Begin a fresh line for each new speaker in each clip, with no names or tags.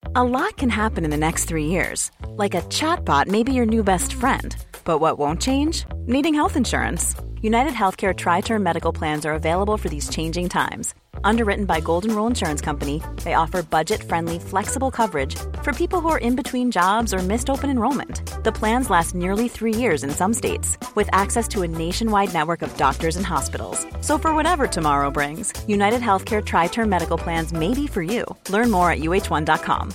A lot can happen in the next 3 years. Like a chatbot may be your new best friend. But what won't change? Needing health insurance. United Healthcare Tri-Term Medical Plans are available for these changing times. Underwritten by Golden Rule Insurance Company, they offer budget-friendly, flexible coverage for people who are in between jobs or missed open enrollment. The plans last nearly 3 years in some states, with access to a nationwide network of doctors and hospitals. So for whatever tomorrow brings, United Healthcare Tri-Term Medical Plans may be for you. Learn more at uh1.com.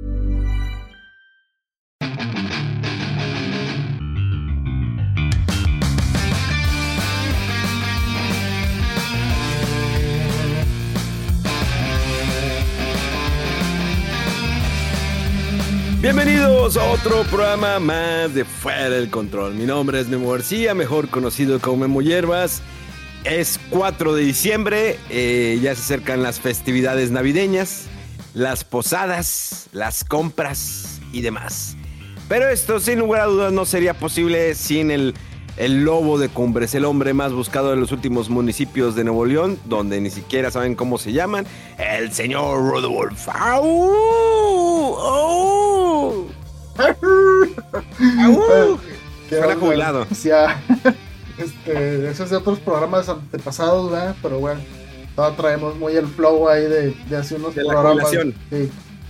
Bienvenidos a otro programa más de Fuera del Control. Mi nombre es Memo García, mejor conocido como Memo Hierbas. Es 4 de diciembre, ya se acercan las festividades navideñas, las posadas, las compras y demás. Pero esto, sin lugar a dudas, no sería posible sin el lobo de Cumbres, el hombre más buscado de los últimos municipios de Nuevo León, donde ni siquiera saben cómo se llaman, el señor Rodolfo. ¡Au! ¡Au! Suena jubilado.
Ya, eso es de otros programas antepasados, ¿verdad? Pero bueno, todavía traemos muy el flow ahí de hace unos
de
programas.
La
sí.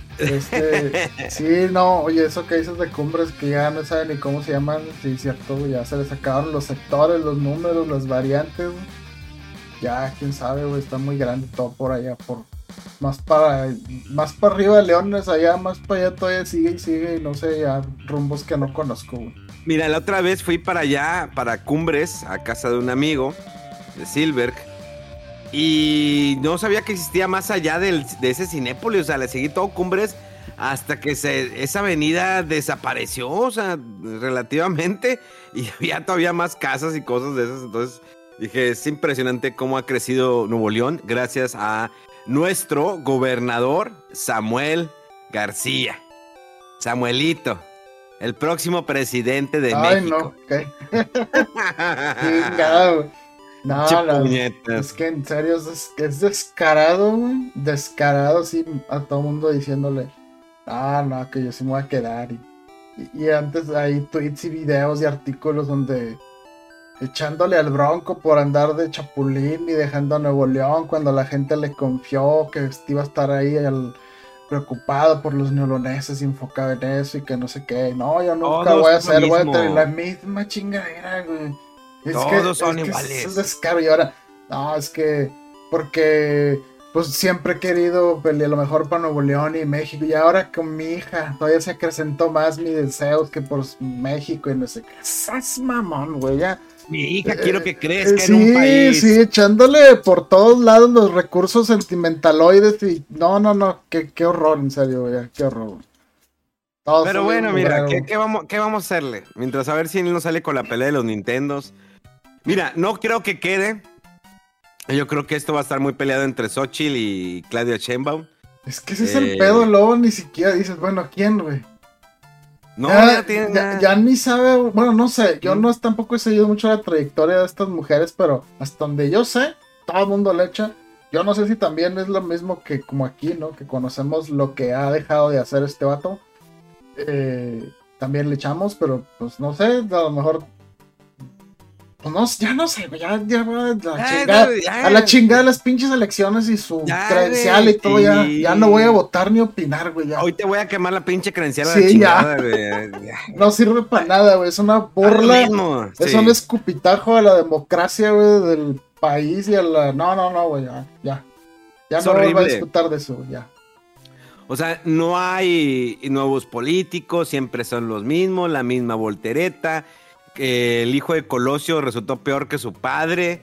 Sí, no, oye, eso que dices de Cumbres que ya no saben ni cómo se llaman, sí, cierto, ya se les acabaron los sectores, los números, las variantes, güey. Ya, quién sabe, güey, está muy grande todo por allá, más para arriba de Leones, allá, más para allá todavía sigue y no sé, ya rumbos que no conozco, güey.
Mira, la otra vez fui para allá, para Cumbres, a casa de un amigo de Silberg, y no sabía que existía más allá de ese Cinépolis. O sea, le seguí todo Cumbres hasta que esa avenida desapareció, o sea, relativamente, y había todavía más casas y cosas de esas. Entonces dije, es impresionante cómo ha crecido Nuevo León gracias a nuestro gobernador Samuel García. Samuelito, el próximo presidente de México.
No, ¿qué? Chingado. No, es que en serio es descarado, güey. Descarado, sí, a todo mundo diciéndole, no, que yo sí me voy a quedar. Y antes hay tweets y videos y artículos donde echándole al Bronco por andar de chapulín y dejando a Nuevo León cuando la gente le confió que iba a estar ahí preocupado por los neoloneses y enfocado en eso y que no sé qué. No, yo nunca voy a tener la misma chingadera, güey.
Todos son iguales.
Es descaro. Y ahora, no, es que porque pues siempre he querido pelear lo mejor para Nuevo León y México, y ahora con mi hija todavía se acrecentó más mi deseo que por México y no sé qué. ¡Sas mamón, güey! Ya.
Mi hija, quiero que crezca en un país.
Sí, echándole por todos lados los recursos sentimentaloides y no, qué horror, en serio, güey, qué horror.
Pero bueno, mira, ¿qué vamos a hacerle? Mientras a ver si él no sale con la pelea de los Nintendos. Mira, no creo que quede. Yo creo que esto va a estar muy peleado entre Xochitl y Claudia Sheinbaum.
Es que ese es el pedo, luego ni siquiera dices, bueno, ¿quién, güey?
No,
ya ni sabe, bueno, no sé, yo no tampoco he seguido mucho la trayectoria de estas mujeres, pero hasta donde yo sé, todo el mundo le echa. Yo no sé si también es lo mismo que como aquí, ¿no? Que conocemos lo que ha dejado de hacer este vato. También le echamos, pero pues no sé, a lo mejor pues no, ya no sé, ya a la chingada de las pinches elecciones y su credencial y todo, ya no voy a votar ni opinar, güey.
Hoy te voy a quemar la pinche credencial a
la
chingada, güey.
No sirve para nada, güey, es una burla, es un escupitajo a la democracia, güey, del país y a la... No, güey, ya no voy a disfrutar de eso, ya.
O sea, no hay nuevos políticos, siempre son los mismos, la misma voltereta. El hijo de Colosio resultó peor que su padre.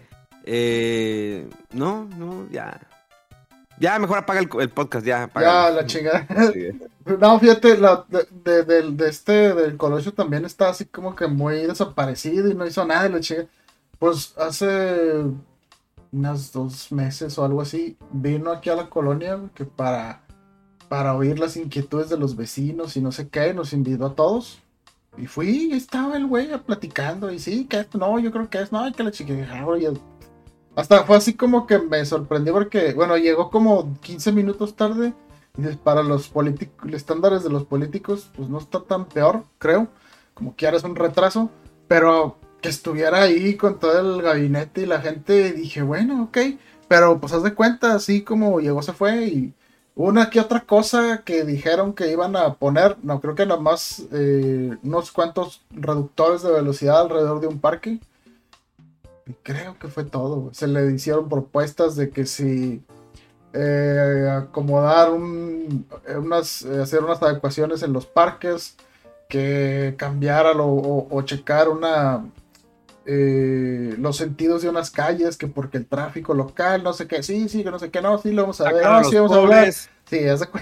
No, ya. Ya, mejor apaga el podcast, ya.
Ya, la chingada. Sí. No, fíjate, del Colosio también está así como que muy desaparecido y no hizo nada de la chingada. Pues hace unos 2 meses o algo así, vino aquí a la colonia que para oír las inquietudes de los vecinos y no sé qué, nos invitó a todos. Y fui, y estaba el güey platicando, y sí, que no, yo creo que es, no, que la chiquita, hasta fue así como que me sorprendió porque, bueno, llegó como 15 minutos tarde, Y para los estándares de los políticos, pues no está tan peor, creo. Como que ahora es un retraso, pero que estuviera ahí con todo el gabinete y la gente, dije, bueno, ok. Pero pues haz de cuenta, así como llegó, se fue. Y una que otra cosa que dijeron que iban a poner, no, creo que nada más unos cuantos reductores de velocidad alrededor de un parque. Y creo que fue todo. Se le hicieron propuestas de que si acomodar hacer unas adecuaciones en los parques, que cambiar o checar los sentidos de unas calles, que porque el tráfico local, no sé qué, sí, que no sé qué, no, sí, lo vamos a ver, no, sí, vamos a hablar. Sí,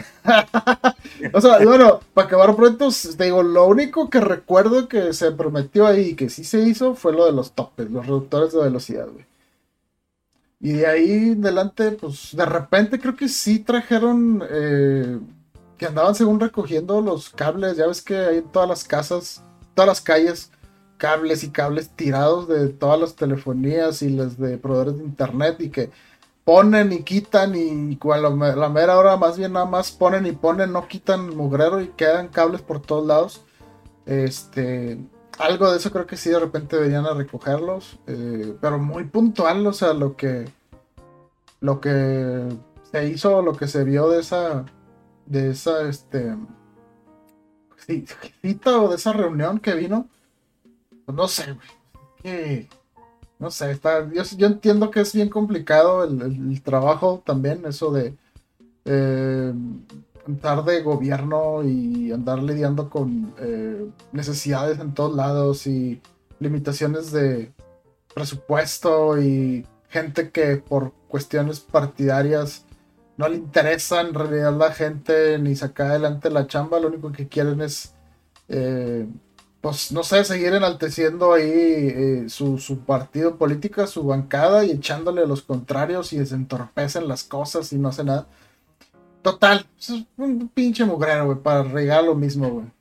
o sea, bueno, para acabar pronto, te digo, lo único que recuerdo que se prometió ahí, que sí se hizo, fue lo de los topes, los reductores de velocidad, güey. Y de ahí en adelante, pues de repente creo que sí trajeron que andaban según recogiendo los cables. Ya ves que hay en todas las casas, todas las calles, cables y cables tirados de todas las telefonías y las de proveedores de internet, y que ponen y quitan, y cuando la mera hora más bien nada más ponen y ponen, no quitan mugrero y quedan cables por todos lados. Algo de eso creo que sí de repente venían a recogerlos, pero muy puntual, o sea, lo que se hizo, lo que se vio de esa cita o de esa reunión que vino, pues no sé, güey, no sé, yo entiendo que es bien complicado el trabajo también, eso de andar de gobierno y andar lidiando con necesidades en todos lados y limitaciones de presupuesto y gente que por cuestiones partidarias no le interesa en realidad la gente ni sacar adelante la chamba. Lo único que quieren es pues no sé, seguir enalteciendo ahí su partido político, su bancada, y echándole a los contrarios, y desentorpecen las cosas y no hace nada. Total, es un pinche mugrero, güey, para regar lo mismo, güey.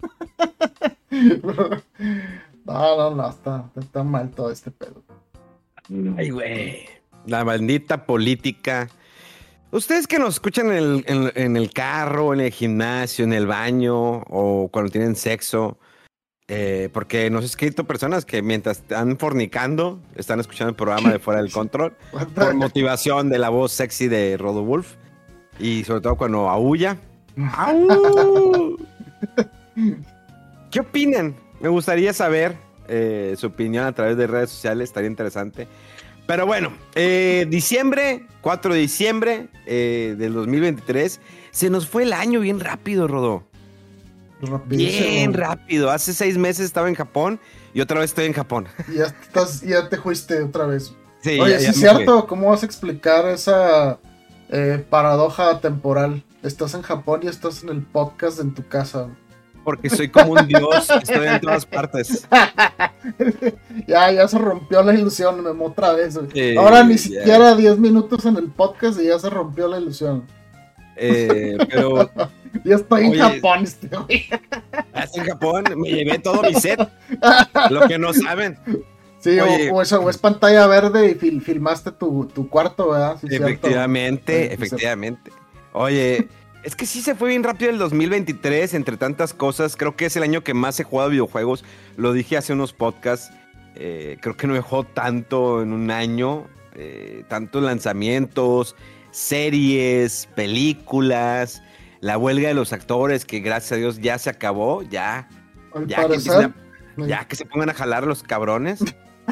No, está mal todo este pedo.
Ay, güey. La maldita política. Ustedes que nos escuchan en el carro, en el gimnasio, en el baño o cuando tienen sexo, porque nos he escrito personas que mientras están fornicando, están escuchando el programa de Fuera del Control por motivación de la voz sexy de Rodolfo. Y sobre todo cuando aúlla. ¿Qué opinan? Me gustaría saber su opinión a través de redes sociales. Estaría interesante. Pero bueno, 4 de diciembre del 2023. Se nos fue el año bien rápido, Rodó. Bien rápido. Hace 6 meses estaba en Japón y otra vez estoy en Japón.
Ya te fuiste otra vez.
Sí,
oye, sí es cierto. ¿Cómo vas a explicar esa paradoja temporal? Estás en Japón y estás en el podcast en tu casa.
Porque soy como un dios, estoy en todas partes.
Ya se rompió la ilusión, Memo, otra vez. Ahora ni siquiera 10 minutos en el podcast y ya se rompió la ilusión.
Pero...
Ya estoy en Japón, güey.
¿Estás en Japón? Me llevé todo mi set. Lo que no saben.
Sí, o es pantalla verde y filmaste tu cuarto, ¿verdad? Sí,
efectivamente. Oye, es que sí se fue bien rápido el 2023, entre tantas cosas. Creo que es el año que más he jugado videojuegos. Lo dije hace unos podcasts. Creo que no he jugado tanto en un año. Tantos lanzamientos, series, películas. La huelga de los actores, que gracias a Dios ya se acabó. Ya que se pongan a jalar los cabrones.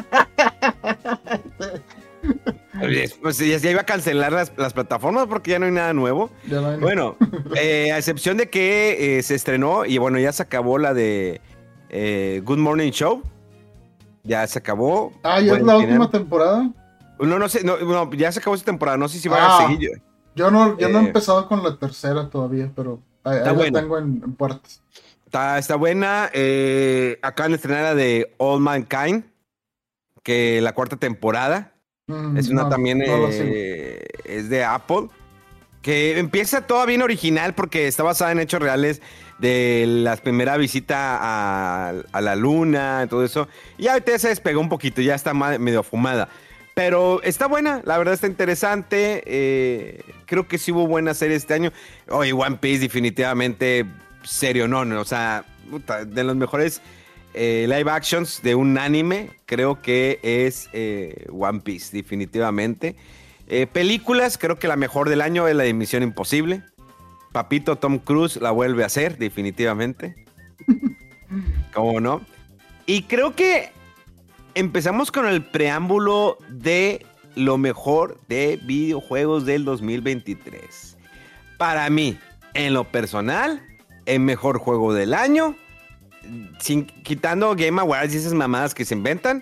Pues ya iba a cancelar las plataformas porque ya no hay nada nuevo. Bueno, a excepción de que se estrenó y bueno, ya se acabó la de Good Morning Show. Ya se acabó.
¿Ya es la última temporada?
No sé, no, ya se acabó esa temporada. No sé si va a seguir.
Yo no he empezado con la tercera todavía, pero ahí la tengo en puertas.
Está buena. Acaban de estrenar la de All Mankind, que la 4ª temporada. Es una también, es de Apple, que empieza toda bien original porque está basada en hechos reales de la primera visita a la luna y todo eso. Y ahorita se despegó un poquito, ya está medio fumada. Pero está buena, la verdad está interesante. Creo que sí hubo buenas series este año. Oye, One Piece definitivamente serio, no, o sea, puta, de los mejores live actions de un anime, creo que es One Piece, definitivamente. Películas, creo que la mejor del año es la de Misión Imposible. Papito Tom Cruise la vuelve a hacer, definitivamente. ¿Cómo no? Y creo que empezamos con el preámbulo de lo mejor de videojuegos del 2023. Para mí, en lo personal, el mejor juego del año, quitando Game Awards y esas mamadas que se inventan,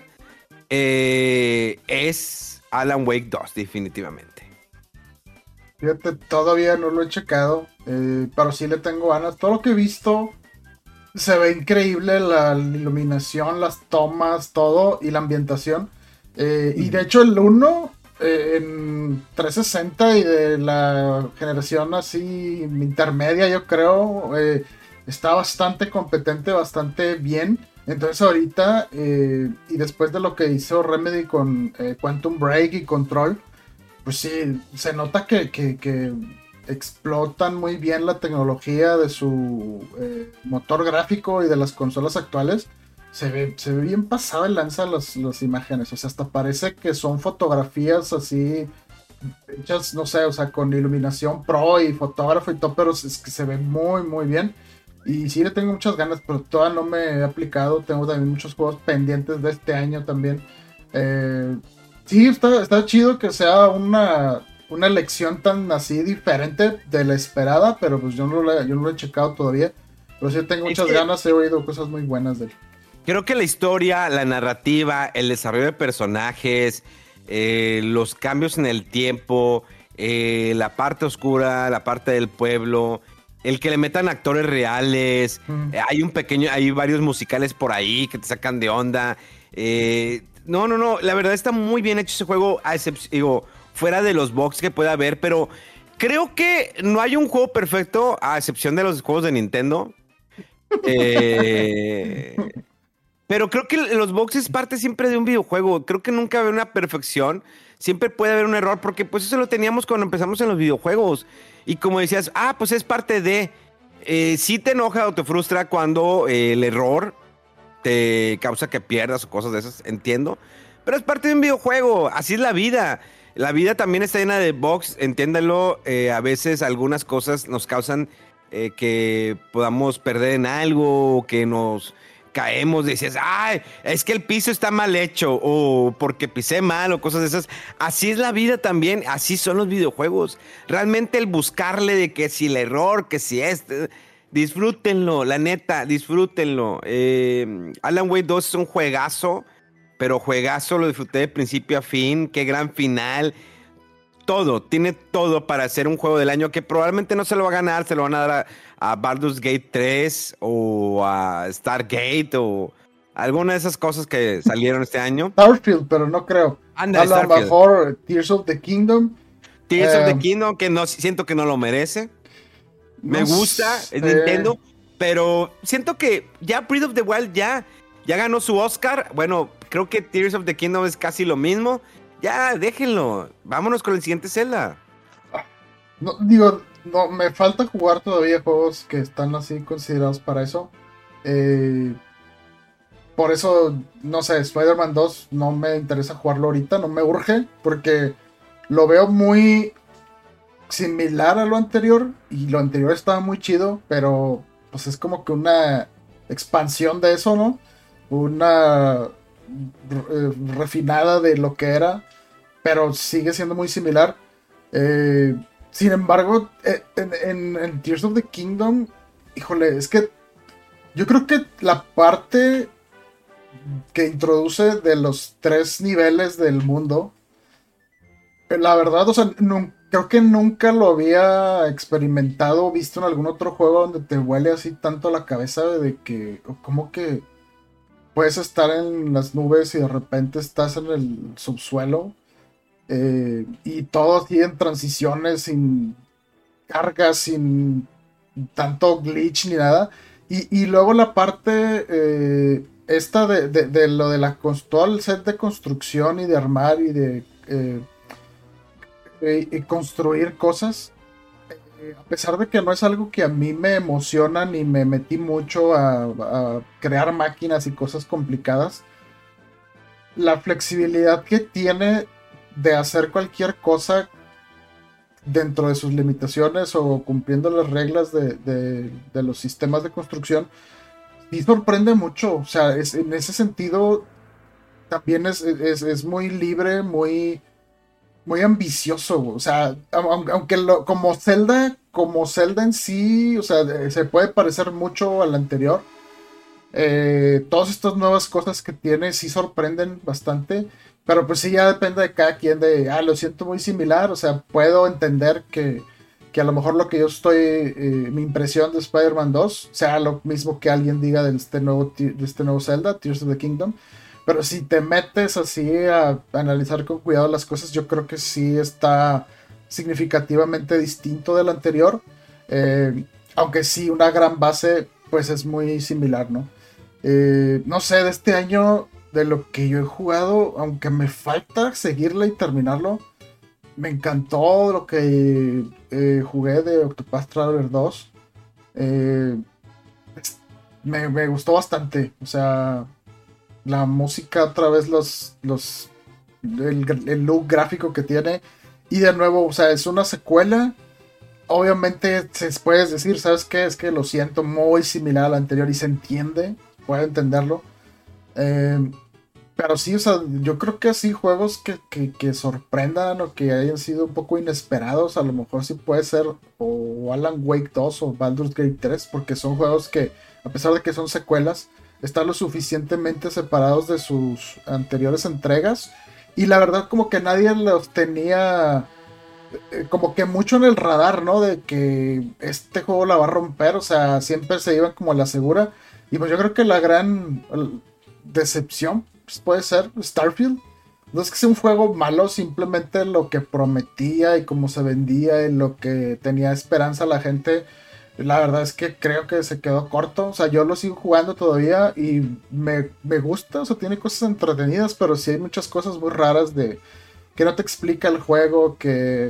es Alan Wake 2, definitivamente.
Fíjate, todavía no lo he checado, pero sí le tengo ganas. Todo lo que he visto se ve increíble, la iluminación, las tomas, todo, y la ambientación. Y de hecho el 1 en 360 y de la generación así intermedia, yo creo, está bastante competente, bastante bien. Entonces ahorita, y después de lo que hizo Remedy con Quantum Break y Control, pues sí, se nota que explotan muy bien la tecnología de su motor gráfico y de las consolas actuales. Se ve bien pasada el lanza las imágenes, o sea, hasta parece que son fotografías así hechas, no sé, o sea, con iluminación pro y fotógrafo y todo, pero es que se ve muy, muy bien. Y sí le tengo muchas ganas, pero todavía no me he aplicado. Tengo también muchos juegos pendientes de este año también. Sí, está chido que sea una elección tan así diferente de la esperada, pero pues yo no lo he checado todavía. Pero sí tengo muchas ganas, he oído cosas muy buenas de él.
Creo que la historia, la narrativa, el desarrollo de personajes, los cambios en el tiempo, la parte oscura, la parte del pueblo, el que le metan actores reales, hay varios musicales por ahí que te sacan de onda. No, la verdad está muy bien hecho ese juego, fuera de los bugs que pueda haber, pero creo que no hay un juego perfecto a excepción de los juegos de Nintendo. Pero creo que los bugs es parte siempre de un videojuego. Creo que nunca va a haber una perfección. Siempre puede haber un error, porque pues eso lo teníamos cuando empezamos en los videojuegos. Y como decías, pues es parte de... sí te enoja o te frustra cuando el error te causa que pierdas o cosas de esas, entiendo. Pero es parte de un videojuego, así es la vida. La vida también está llena de bugs, entiéndalo. A veces algunas cosas nos causan que podamos perder en algo, que nos... caemos, dices, es que el piso está mal hecho, o porque pisé mal, o cosas de esas. Así es la vida también, así son los videojuegos. Realmente el buscarle de que si el error, que si disfrútenlo, la neta, disfrútenlo. Alan Wake 2 es un juegazo, pero juegazo, lo disfruté de principio a fin, qué gran final. Tiene todo para ser un juego del año que probablemente no se lo va a ganar, se lo van a dar a Baldur's Gate 3 o a Stargate o alguna de esas cosas que salieron este año.
Starfield, pero no creo. A lo mejor Tears of the Kingdom.
Tears of the Kingdom, que no siento que no lo merece. Me gusta, es Nintendo, pero siento que ya Breath of the Wild ya ganó su Oscar. Bueno, creo que Tears of the Kingdom es casi lo mismo. Ya, déjenlo. Vámonos con el siguiente Zelda.
No, me falta jugar todavía juegos que están así considerados para eso. Por eso, no sé, Spider-Man 2 no me interesa jugarlo ahorita, no me urge, porque lo veo muy similar a lo anterior, y lo anterior estaba muy chido, pero pues es como que una expansión de eso, ¿no? Una refinada de lo que era, pero sigue siendo muy similar. Sin embargo, en Tears of the Kingdom, híjole, es que yo creo que la parte que introduce de los 3 niveles del mundo, la verdad, o sea, creo que nunca lo había experimentado o visto en algún otro juego donde te huele así tanto la cabeza de que, como que puedes estar en las nubes y de repente estás en el subsuelo. Y todo así en transiciones, sin cargas, sin tanto glitch ni nada. Y luego la parte esta de lo de todo el set de construcción y de armar y de y construir cosas, a pesar de que no es algo que a mí me emociona ni me metí mucho a crear máquinas y cosas complicadas, la flexibilidad que tiene de hacer cualquier cosa dentro de sus limitaciones o cumpliendo las reglas de los sistemas de construcción, sí sorprende mucho. O sea, en ese sentido también es muy libre, muy, muy ambicioso. O sea, aunque como Zelda en sí, o sea, se puede parecer mucho al anterior. Todas estas nuevas cosas que tiene sí sorprenden bastante, pero pues sí ya depende de cada quien lo siento muy similar, o sea, puedo entender que a lo mejor lo que yo mi impresión de Spider-Man 2 sea lo mismo que alguien diga de este nuevo Zelda, Tears of the Kingdom, pero si te metes así a analizar con cuidado las cosas, yo creo que sí está significativamente distinto del anterior, aunque sí una gran base pues es muy similar, ¿no? No sé, de este año, de lo que yo he jugado, aunque me falta seguirla y terminarlo, me encantó lo que jugué de Octopath Traveler 2. Me gustó bastante. O sea, la música, otra vez el look gráfico que tiene. Y de nuevo, o sea, es una secuela. Obviamente se puedes decir, ¿sabes qué? Es que lo siento muy similar al anterior y se entiende, puedo entenderlo. Pero sí, o sea, yo creo que así juegos que sorprendan o que hayan sido un poco inesperados, a lo mejor sí puede ser o Alan Wake 2 o Baldur's Gate 3, porque son juegos que, a pesar de que son secuelas, están lo suficientemente separados de sus anteriores entregas. Y la verdad como que nadie los tenía como que mucho en el radar, ¿no? De que este juego la va a romper, o sea, siempre se iban como a la segura. Y pues yo creo que la gran decepción pues puede ser Starfield. No es que sea un juego malo, simplemente lo que prometía y cómo se vendía y lo que tenía esperanza la gente, la verdad es que creo que se quedó corto. O sea, yo lo sigo jugando todavía y me gusta, o sea, tiene cosas entretenidas, pero sí hay muchas cosas muy raras que no te explica el juego, que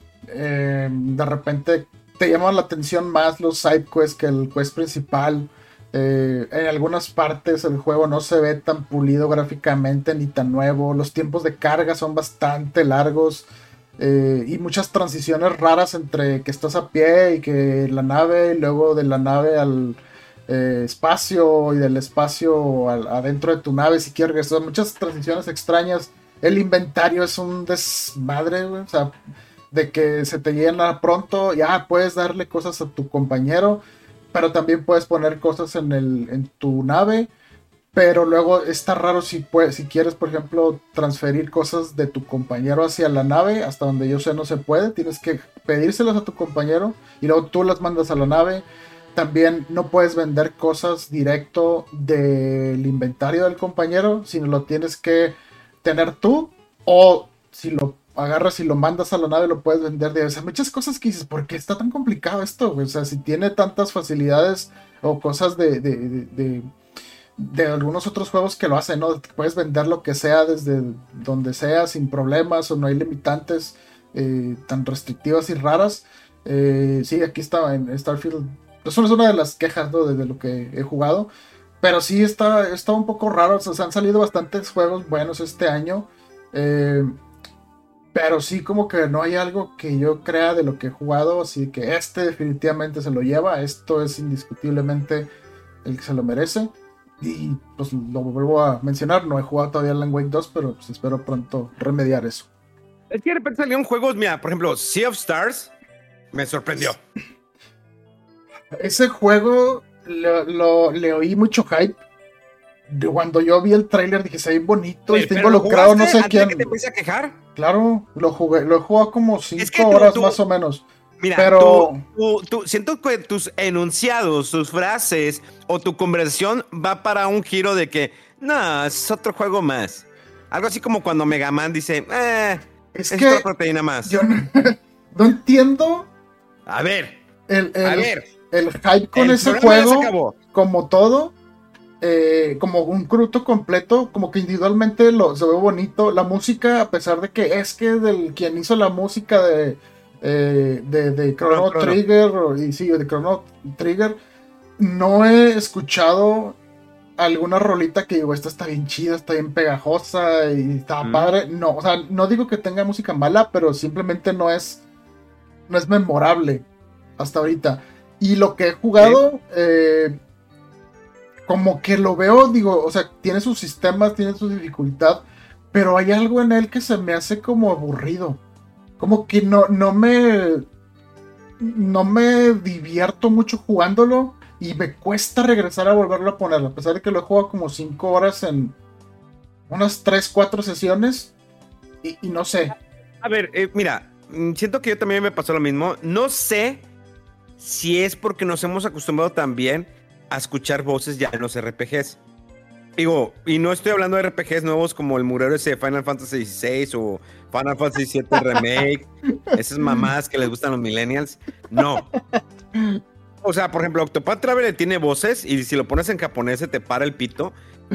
de repente te llaman la atención más los side quests que el quest principal. En algunas partes el juego no se ve tan pulido gráficamente ni tan nuevo. Los tiempos de carga son bastante largos. Y muchas transiciones raras entre que estás a pie y que la nave, y luego de la nave al espacio, y del espacio adentro de tu nave si quieres. Son muchas transiciones extrañas. El inventario es un desmadre, güey. O sea, de que se te llena pronto, ya puedes darle cosas a tu compañero, pero también puedes poner cosas en tu nave, pero luego está raro si quieres, por ejemplo, transferir cosas de tu compañero hacia la nave, hasta donde yo sé no se puede, tienes que pedírselas a tu compañero y luego tú las mandas a la nave. También no puedes vender cosas directo del inventario del compañero, sino lo tienes que tener tú, o si lo agarras y lo mandas a la nave lo puedes vender de... O sea, muchas cosas que dices, ¿por qué está tan complicado esto, güey? O sea, si tiene tantas facilidades o cosas de algunos otros juegos que lo hacen, ¿no? Puedes vender lo que sea desde donde sea sin problemas, o no hay limitantes tan restrictivas y raras. Sí, aquí estaba en Starfield. Eso es una de las quejas, ¿no? De lo que he jugado. Pero sí está un poco raro. O sea, han salido bastantes juegos buenos este año. Pero sí, como que no hay algo que yo crea de lo que he jugado. Así que definitivamente se lo lleva. Esto es indiscutiblemente el que se lo merece. Y pues lo vuelvo a mencionar. No he jugado todavía Alan Wake 2, pero pues espero pronto remediar eso.
Es que de repente salieron juegos, mira, por ejemplo, Sea of Stars me sorprendió.
Ese juego le oí mucho hype. Cuando yo vi el tráiler dije, se ve bonito y está involucrado no sé quién.
¿Que te empiece a quejar?
Claro, lo he jugado como 5 horas más o menos.
Mira,
pero
siento que tus enunciados, tus frases o tu conversación va para un giro de que, no, es otro juego más. Algo así como cuando Mega Man dice, es otra proteína más.
Yo no entiendo.
A ver.
El hype con ese juego, como todo, como un producto completo, como que individualmente se ve bonito. La música, a pesar de que es que del quien hizo la música de Chrono Trigger, de Chrono Trigger, no he escuchado alguna rolita que digo, esta está bien chida, está bien pegajosa y está padre. No, o sea, no digo que tenga música mala, pero simplemente no es memorable hasta ahorita. Y lo que he jugado, como que lo veo, digo, o sea, tiene sus sistemas, tiene su dificultad, pero hay algo en él que se me hace como aburrido. Como que no me divierto mucho jugándolo y me cuesta regresar a volverlo a ponerlo, a pesar de que lo he jugado como 5 horas en unas 3, 4 sesiones y no sé.
A ver, mira, siento que yo también me pasó lo mismo. No sé si es porque nos hemos acostumbrado también a escuchar voces ya en los RPGs. Digo, y no estoy hablando de RPGs nuevos como el murero ese de Final Fantasy XVI o Final Fantasy VII Remake, esas mamadas que les gustan a los millennials. No. O sea, por ejemplo, Octopath Traveler tiene voces y si lo pones en japonés se te para el pito.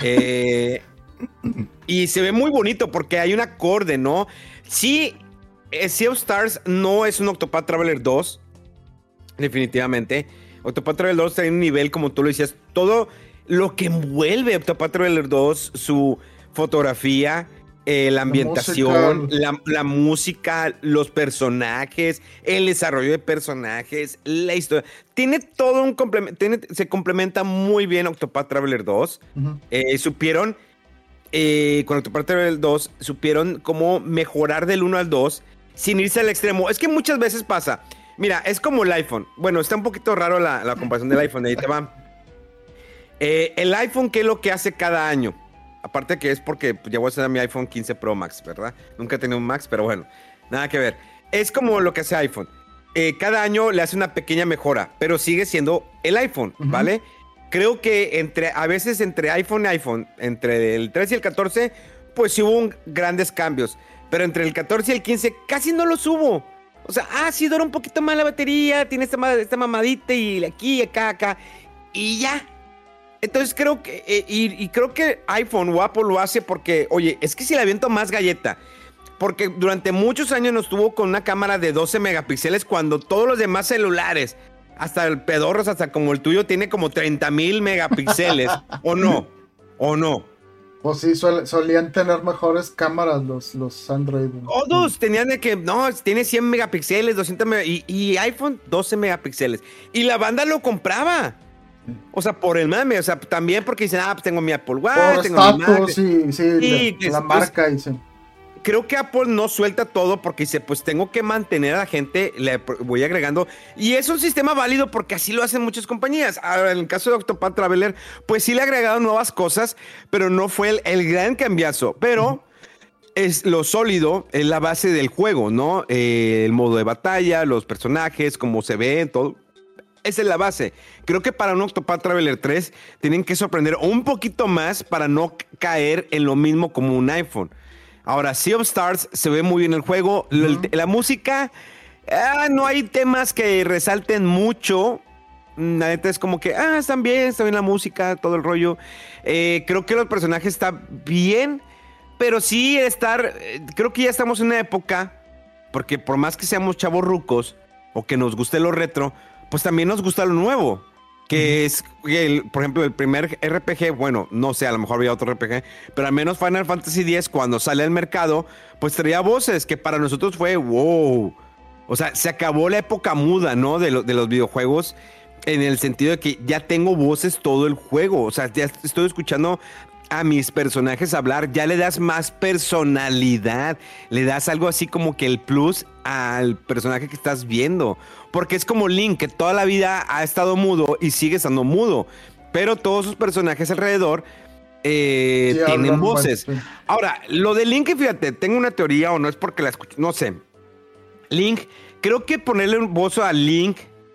Y se ve muy bonito porque hay un acorde, ¿no? Sí, Sea of Stars no es un Octopath Traveler 2, definitivamente. Octopath Traveler 2 tiene un nivel, como tú lo decías, todo lo que envuelve Octopath Traveler 2, su fotografía, la ambientación, la música, los personajes, el desarrollo de personajes, la historia. Tiene todo un complemento, se complementa muy bien Octopath Traveler 2. Supieron, con Octopath Traveler 2, supieron cómo mejorar del 1 al 2 sin irse al extremo. Es que muchas veces pasa. Mira, es como el iPhone. Bueno, está un poquito raro la comparación del iPhone. Ahí te va. El iPhone, ¿qué es lo que hace cada año? Aparte que es porque ya voy a hacer mi iPhone 15 Pro Max, ¿verdad? Nunca he tenido un Max, pero bueno, nada que ver. Es como lo que hace iPhone. Cada año le hace una pequeña mejora, pero sigue siendo el iPhone, ¿vale? Creo que a veces entre iPhone y iPhone, entre el 13 y el 14, pues sí hubo grandes cambios. Pero entre el 14 y el 15 casi no los hubo. O sea, sí dura un poquito más la batería, tiene esta mamadita y aquí, acá, y ya. Entonces creo que, creo que iPhone o Apple lo hace porque, oye, es que si le aviento más galleta, porque durante muchos años nos tuvo con una cámara de 12 megapíxeles cuando todos los demás celulares, hasta el pedorros, hasta como el tuyo, tiene como 30,000 megapíxeles, ¿o no?
Pues sí, solían tener mejores cámaras los Android.
Todos tenían de que, no, tiene 100 megapíxeles, 200 megapíxeles, y iPhone 12 megapíxeles. Y la banda lo compraba. O sea, por el mame, o sea, también porque dicen, pues tengo mi Apple Watch,
por
tengo mi Mac.
Sí, la marca dice.
Creo que Apple no suelta todo porque dice, pues tengo que mantener a la gente, le voy agregando. Y es un sistema válido porque así lo hacen muchas compañías. Ahora, en el caso de Octopath Traveler, pues sí le ha agregado nuevas cosas, pero no fue el gran cambiazo. Pero es lo sólido, es la base del juego, ¿no? El modo de batalla, los personajes, cómo se ven, todo. Esa es la base. Creo que para un Octopath Traveler 3 tienen que sorprender un poquito más para no caer en lo mismo como un iPhone. Ahora, Sea of Stars se ve muy bien el juego. La música, no hay temas que resalten mucho. La neta es como que, está bien la música, todo el rollo. Creo que los personajes están bien, pero sí creo que ya estamos en una época, porque por más que seamos chavos rucos o que nos guste lo retro, pues también nos gusta lo nuevo. Que es, por ejemplo, el primer RPG, bueno, no sé, a lo mejor había otro RPG, pero al menos Final Fantasy X, cuando sale al mercado, pues traía voces, que para nosotros fue wow. O sea, se acabó la época muda, ¿no? De los videojuegos, en el sentido de que ya tengo voces todo el juego. O sea, ya estoy escuchando a mis personajes hablar, ya le das más personalidad, le das algo así como que el plus al personaje que estás viendo, porque es como Link, que toda la vida ha estado mudo y sigue estando mudo, pero todos sus personajes alrededor tienen voces. Ahora, lo de Link, fíjate, tengo una teoría, o no es porque la escucho, no sé. Link, creo que ponerle un voz a Link,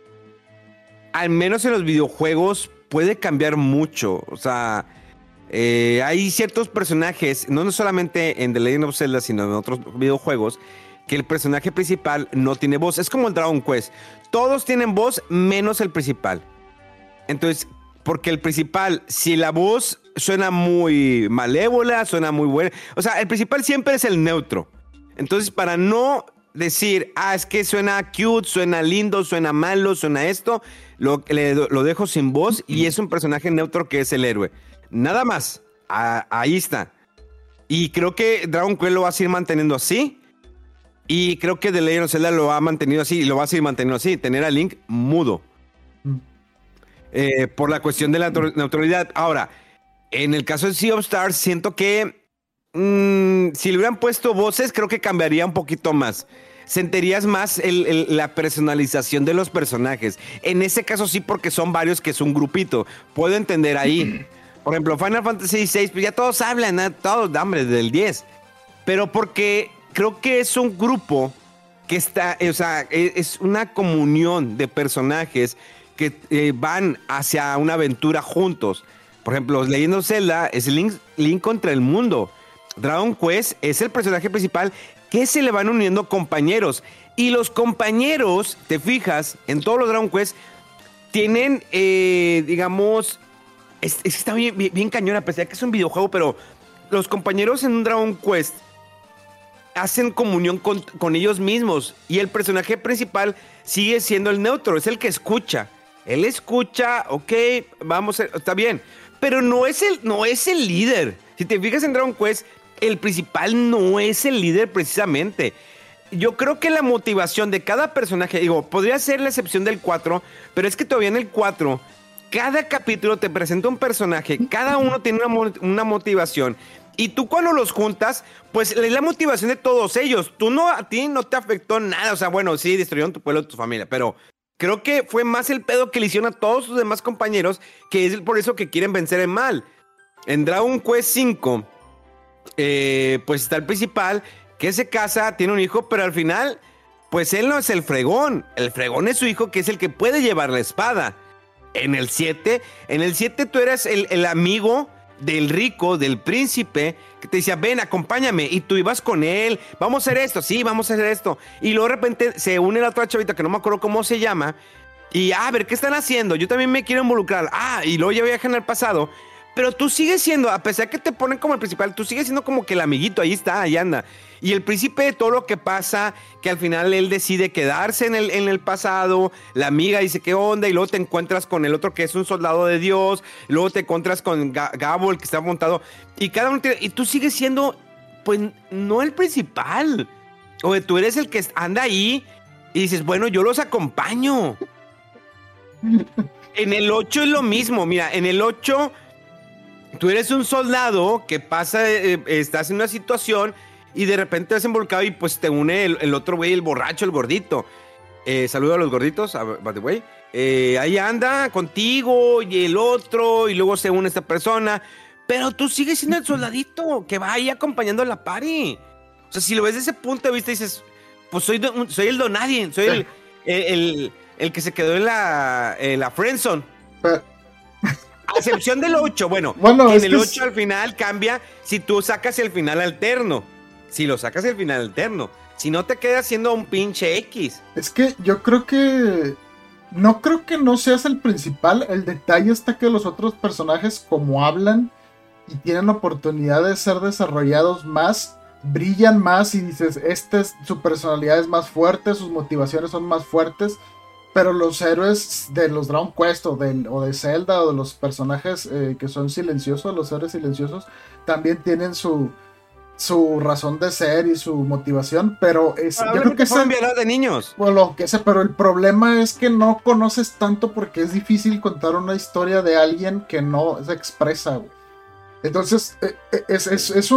al menos en los videojuegos, puede cambiar mucho. O sea, hay ciertos personajes, no solamente en The Legend of Zelda, sino en otros videojuegos, que el personaje principal no tiene voz. Es como el Dragon Quest. Todos tienen voz, menos el principal. Entonces, porque el principal, si la voz suena muy malévola, suena muy buena, o sea, el principal siempre es el neutro. Entonces, para no decir, es que suena cute, suena lindo, suena malo, suena esto, lo dejo sin voz y es un personaje neutro que es el héroe. Nada más, ahí está. Y creo que Dragon Quest lo va a seguir manteniendo así. Y creo que The Legend of Zelda lo ha mantenido así y lo va a seguir manteniendo así. Tener a Link mudo. Por la cuestión de la neutralidad. Ahora, en el caso de Sea of Stars, siento que si le hubieran puesto voces, creo que cambiaría un poquito más. Sentirías más la personalización de los personajes. En ese caso sí, porque son varios que es un grupito. Puedo entender ahí. Por ejemplo, Final Fantasy VI, pues ya todos hablan, todos, hombre, del 10. Pero porque creo que es un grupo que está, o sea, es una comunión de personajes que van hacia una aventura juntos. Por ejemplo, Legend of Zelda es Link contra el mundo. Dragon Quest es el personaje principal que se le van uniendo compañeros. Y los compañeros, te fijas, en todos los Dragon Quest, tienen, digamos... está bien cañón, a pesar de que es un videojuego, pero los compañeros en un Dragon Quest hacen comunión con ellos mismos. Y el personaje principal sigue siendo el neutro, es el que escucha. Él escucha, ok, vamos, está bien. Pero no es el líder. Si te fijas en Dragon Quest, el principal no es el líder precisamente. Yo creo que la motivación de cada personaje, podría ser la excepción del 4, pero es que todavía en el 4... Cada capítulo te presenta un personaje, cada uno tiene una motivación. Y tú cuando los juntas, pues es la motivación de todos ellos. A ti no te afectó nada. O sea, bueno, sí, destruyeron tu pueblo, tu familia, pero creo que fue más el pedo que le hicieron a todos sus demás compañeros, que es por eso que quieren vencer el mal. En Dragon Quest V, pues está el principal, que se casa, tiene un hijo, pero al final, pues él no es el fregón. El fregón es su hijo, que es el que puede llevar la espada. En el 7 tú eras el amigo del rico, del príncipe, que te decía, ven, acompáñame, y tú ibas con él, vamos a hacer esto, sí, vamos a hacer esto, y luego de repente se une la otra chavita, que no me acuerdo cómo se llama, y a ver, ¿qué están haciendo? Yo también me quiero involucrar, y luego ya viajan al pasado, pero tú sigues siendo, a pesar que te ponen como el principal, tú sigues siendo como que el amiguito, ahí está, ahí anda. Y el príncipe de todo lo que pasa, que al final él decide quedarse en el pasado, la amiga dice, ¿qué onda? Y luego te encuentras con el otro que es un soldado de Dios, y luego te encuentras con Gabo, el que está montado, y cada uno y tú sigues siendo, pues, no el principal. O tú eres el que anda ahí, y dices, bueno, yo los acompaño. En el 8 es lo mismo, mira, en el 8... Tú eres un soldado que pasa, estás en una situación y de repente te has involucrado y pues te une el otro güey, el borracho, el gordito. Saludo a los gorditos, by the way. Ahí anda contigo y el otro y luego se une esta persona. Pero tú sigues siendo el soldadito que va ahí acompañando a la party. O sea, si lo ves desde ese punto de vista dices, pues soy el donadie, soy el que se quedó en la friendzone. A excepción del 8, bueno en el 8 al final cambia si tú sacas el final alterno. Si lo sacas el final alterno. Si no te quedas siendo un pinche X.
Es que yo creo que... No creo que no seas el principal. El detalle está que los otros personajes, como hablan y tienen oportunidad de ser desarrollados más, brillan más y dices, su personalidad es más fuerte, sus motivaciones son más fuertes. Pero los héroes de los Dragon Quest o de Zelda o de los personajes que son silenciosos, los héroes silenciosos, también tienen su razón de ser y su motivación, pero yo creo que es
de niños.
Bueno, pero el problema es que no conoces tanto porque es difícil contar una historia de alguien que no se expresa, güey. Entonces es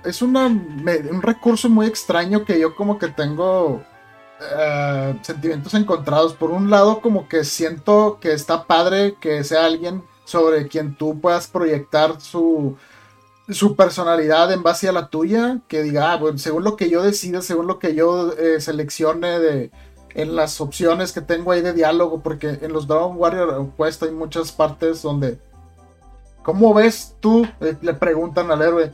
un recurso muy extraño que yo como que tengo... sentimientos encontrados. Por un lado, como que siento que está padre que sea alguien sobre quien tú puedas proyectar su personalidad en base a la tuya, que diga, bueno, según lo que yo decida, según lo que yo seleccione en las opciones que tengo ahí de diálogo, porque en los Dragon Warrior Quest hay muchas partes donde ¿cómo ves tú? Le preguntan al héroe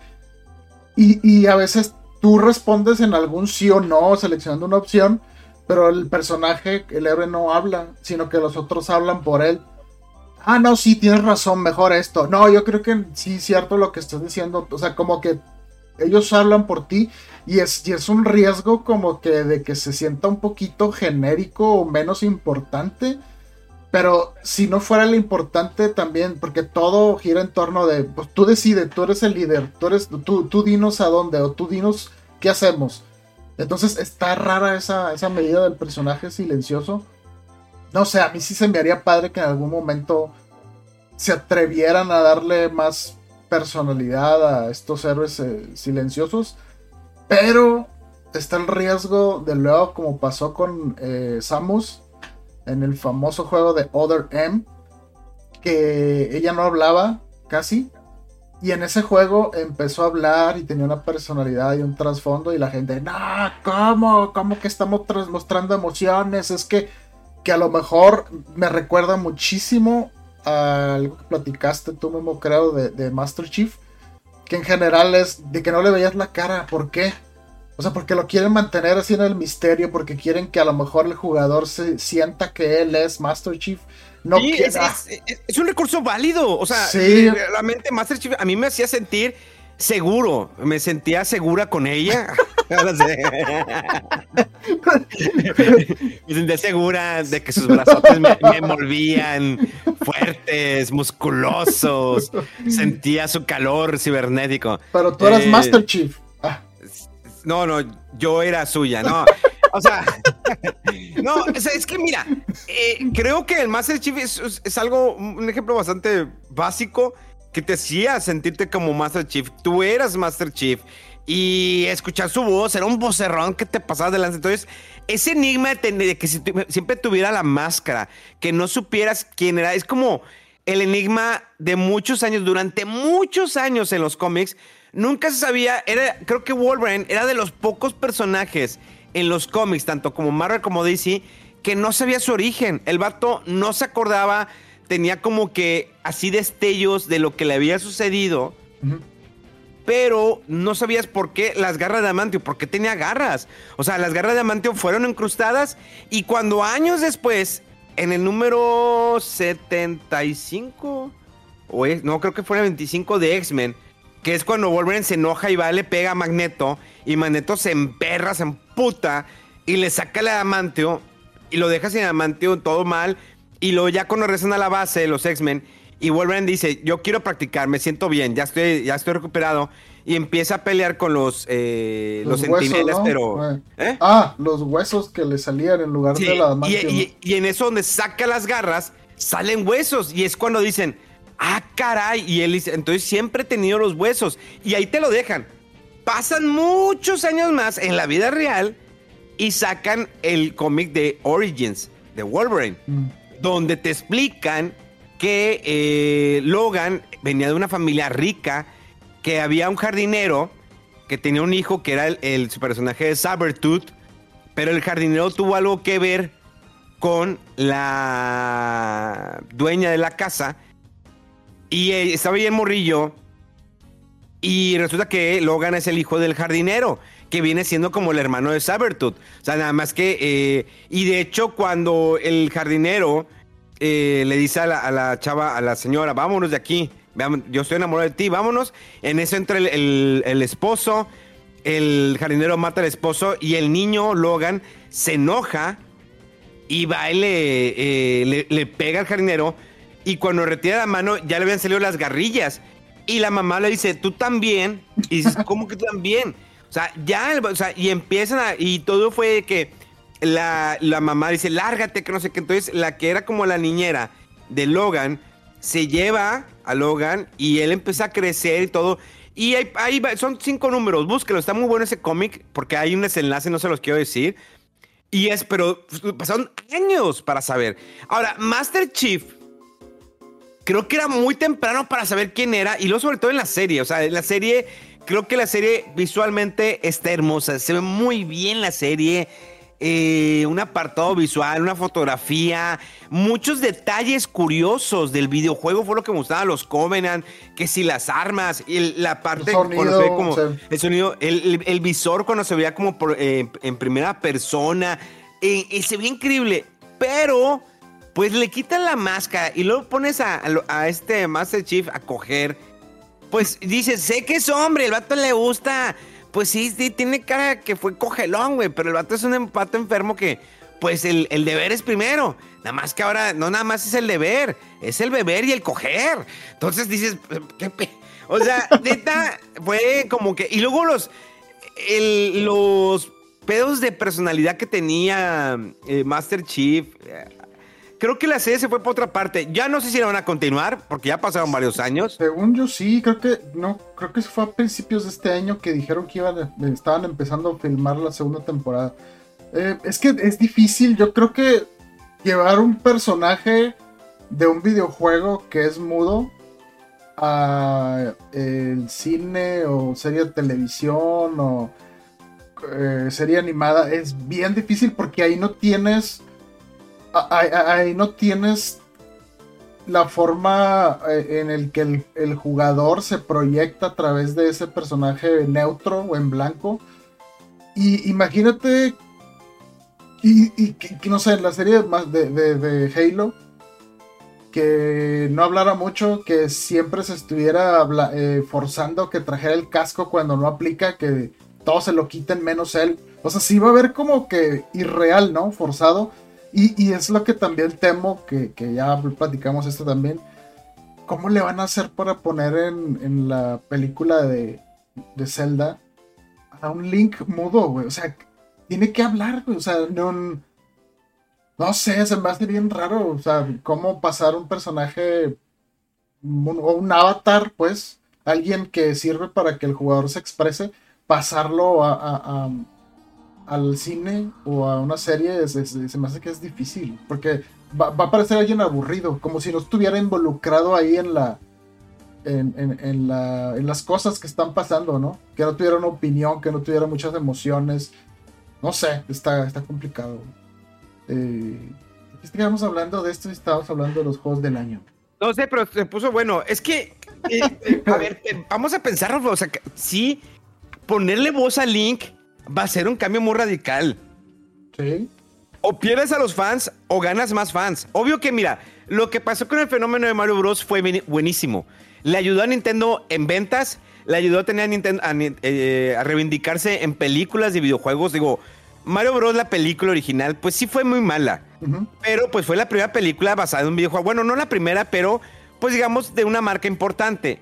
y a veces tú respondes en algún sí o no, seleccionando una opción, pero el personaje, el héroe no habla, sino que los otros hablan por él. no, sí, tienes razón, mejor esto. No, yo creo que sí, cierto lo que estás diciendo. O sea, como que ellos hablan por ti y es un riesgo como que de que se sienta un poquito genérico o menos importante. Pero si no fuera lo importante también, porque todo gira en torno de, pues tú decides, tú eres el líder, tú dinos a dónde, o tú dinos qué hacemos. Entonces está rara esa medida del personaje silencioso. No sé, a mí sí se me haría padre que en algún momento se atrevieran a darle más personalidad a estos héroes silenciosos. Pero está el riesgo de luego, como pasó con Samus en el famoso juego de Other M, que ella no hablaba casi. Y en ese juego empezó a hablar y tenía una personalidad y un trasfondo. Y la gente, no, ¿cómo que estamos mostrando emociones? Es que a lo mejor me recuerda muchísimo a algo que platicaste tú mismo, creo, de Master Chief. Que en general es de que no le veías la cara. ¿Por qué? O sea, porque lo quieren mantener así en el misterio. Porque quieren que a lo mejor el jugador se sienta que él es Master Chief. No
sí, es un recurso válido. O sea,
sí.
realmente Master Chief a mí me hacía sentir seguro. Me sentía segura con ella. Me sentía segura de que sus brazotes me envolvían, fuertes, musculosos. Sentía su calor cibernético.
Pero tú eras Master Chief.
No, yo era suya, no. O sea, no, es que mira, creo que el Master Chief es algo, un ejemplo bastante básico que te hacía sentirte como Master Chief. Tú eras Master Chief y escuchar su voz era un vocerrón que te pasaba delante. Entonces, ese enigma de que siempre tuviera la máscara, que no supieras quién era, es como el enigma de muchos años, durante muchos años en los cómics. Nunca se sabía, creo que Wolverine era de los pocos personajes en los cómics, tanto como Marvel como DC, que no sabía su origen. El vato no se acordaba, tenía como que así destellos de lo que le había sucedido, pero no sabías por qué las garras de Adamantium, por qué tenía garras. O sea, las garras de Adamantium fueron incrustadas y cuando años después, en el número 75, no, creo que fue el 25 de X-Men, que es cuando Wolverine se enoja y va, le pega a Magneto, y Magneto se emperra, se emputa, y le saca el adamantio, y lo deja sin adamantio, todo mal, y luego ya cuando regresan a la base, los X-Men, y Wolverine dice, yo quiero practicar, me siento bien, ya estoy recuperado, y empieza a pelear con los Centinelas, ¿no?
Pero... los huesos que le salían en lugar de la adamantio.
Y en eso donde saca las garras, salen huesos, y es cuando dicen... caray, y él dice, entonces siempre he tenido los huesos, y ahí te lo dejan. Pasan muchos años más en la vida real y sacan el cómic de Origins de Wolverine, donde te explican que Logan venía de una familia rica, que había un jardinero que tenía un hijo que era su personaje de Sabretooth, pero el jardinero tuvo algo que ver con la dueña de la casa. Y estaba bien morrillo. Y resulta que Logan es el hijo del jardinero, que viene siendo como el hermano de Sabretooth. O sea, nada más que... y de hecho, cuando el jardinero le dice a la chava, a la señora, vámonos de aquí. Yo estoy enamorado de ti, vámonos. En eso entra el esposo. El jardinero mata al esposo. Y el niño, Logan, se enoja. Y va y le pega al jardinero. Y cuando retira la mano, ya le habían salido las garrillas. Y la mamá le dice, tú también. Y dices, ¿cómo que tú también? O sea, y empiezan y todo fue que la mamá dice, lárgate, que no sé qué. Entonces, la que era como la niñera de Logan, se lleva a Logan y él empieza a crecer y todo. Y ahí son 5 números, búsquelo. Está muy bueno ese cómic porque hay un desenlace, no se los quiero decir. Pero pasaron años para saber. Ahora, Master Chief... creo que era muy temprano para saber quién era. Y luego sobre todo en la serie. O sea, en la serie... creo que la serie visualmente está hermosa. Se ve muy bien la serie. Un apartado visual, una fotografía. Muchos detalles curiosos del videojuego. Fue lo que me gustaba. Los Covenant. Que si las armas. Y la parte...
el sonido,
cuando se ve como, el sonido. El visor cuando se veía como en primera persona. Se ve increíble. Pero... pues le quitan la máscara y luego pones a este Master Chief a coger. Pues dices, sé que es hombre, el vato le gusta. Pues sí, tiene cara que fue cogelón, güey, pero el vato es un vato enfermo que, pues el deber es primero. Nada más que ahora no nada más es el deber, es el beber y el coger. Entonces dices, o sea, neta, fue como que... Y luego los pedos de personalidad que tenía Master Chief... Creo que la serie se fue por otra parte. Ya no sé si la van a continuar, porque ya pasaron varios años.
Según yo sí, creo que fue a principios de este año que dijeron que estaban empezando a filmar la segunda temporada. Es que es difícil, yo creo que llevar un personaje de un videojuego que es mudo a el cine o serie de televisión o serie animada es bien difícil porque ahí no tienes la forma en el que el jugador se proyecta a través de ese personaje neutro o en blanco. Y imagínate, y no sé, en la serie de Halo, que no hablara mucho, que siempre se estuviera forzando que trajera el casco cuando no aplica, que todos se lo quiten menos él. O sea, sí va a haber como que irreal, ¿no? Forzado. Y es lo que también temo, que ya platicamos esto también. ¿Cómo le van a hacer para poner en la película de Zelda a un Link mudo, güey? O sea, tiene que hablar, güey. O sea, no sé, se me hace bien raro. O sea, cómo pasar un personaje o un avatar, pues, alguien que sirve para que el jugador se exprese, pasarlo al cine o a una serie, se me hace que es difícil, porque va a parecer alguien aburrido, como si no estuviera involucrado ahí en las cosas que están pasando, ¿no? Que no tuviera una opinión, que no tuviera muchas emociones. No sé, está complicado. Estábamos hablando de esto y estábamos hablando de los juegos del año.
No sé, pero se puso bueno. Es que, a ver, vamos a pensarlo, o sea, sí, ponerle voz a Link va a ser un cambio muy radical.
Sí.
O pierdes a los fans o ganas más fans. Obvio que, mira, lo que pasó con el fenómeno de Mario Bros. Fue buenísimo. Le ayudó a Nintendo en ventas, le ayudó a tener a Nintendo a reivindicarse en películas de videojuegos. Digo, Mario Bros., la película original, pues sí fue muy mala. Uh-huh. Pero pues fue la primera película basada en un videojuego. Bueno, no la primera, pero pues digamos de una marca importante.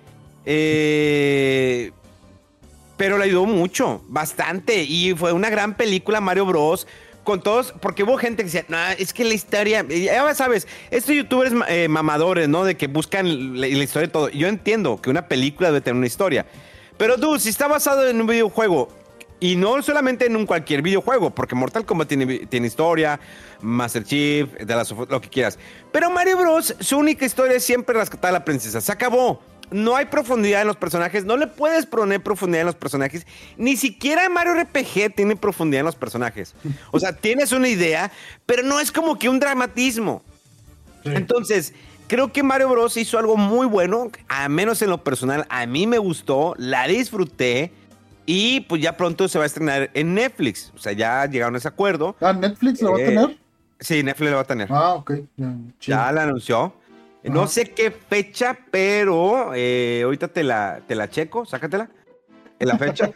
Pero le ayudó mucho, bastante. Y fue una gran película Mario Bros. Con todos, porque hubo gente que decía, no, es que la historia, ya sabes, estos youtubers mamadores, ¿no? De que buscan la historia de todo. Yo entiendo que una película debe tener una historia. Pero, dude, si está basado en un videojuego, y no solamente en un cualquier videojuego, porque Mortal Kombat tiene historia, Master Chief, lo que quieras. Pero Mario Bros., su única historia es siempre rescatar a la princesa. Se acabó. No hay profundidad en los personajes, no le puedes poner profundidad en los personajes, ni siquiera Mario RPG tiene profundidad en los personajes. O sea, tienes una idea, pero no es como que un dramatismo. Sí. Entonces, creo que Mario Bros. Hizo algo muy bueno, a menos en lo personal, a mí me gustó, la disfruté, y pues ya pronto se va a estrenar en Netflix. O sea, ya llegaron a ese acuerdo.
¿Ah, Netflix lo va a tener?
Sí, Netflix lo va a tener.
Ah, ok.
Ya la anunció. No sé qué fecha, pero ahorita te la checo, sácatela. En la fecha.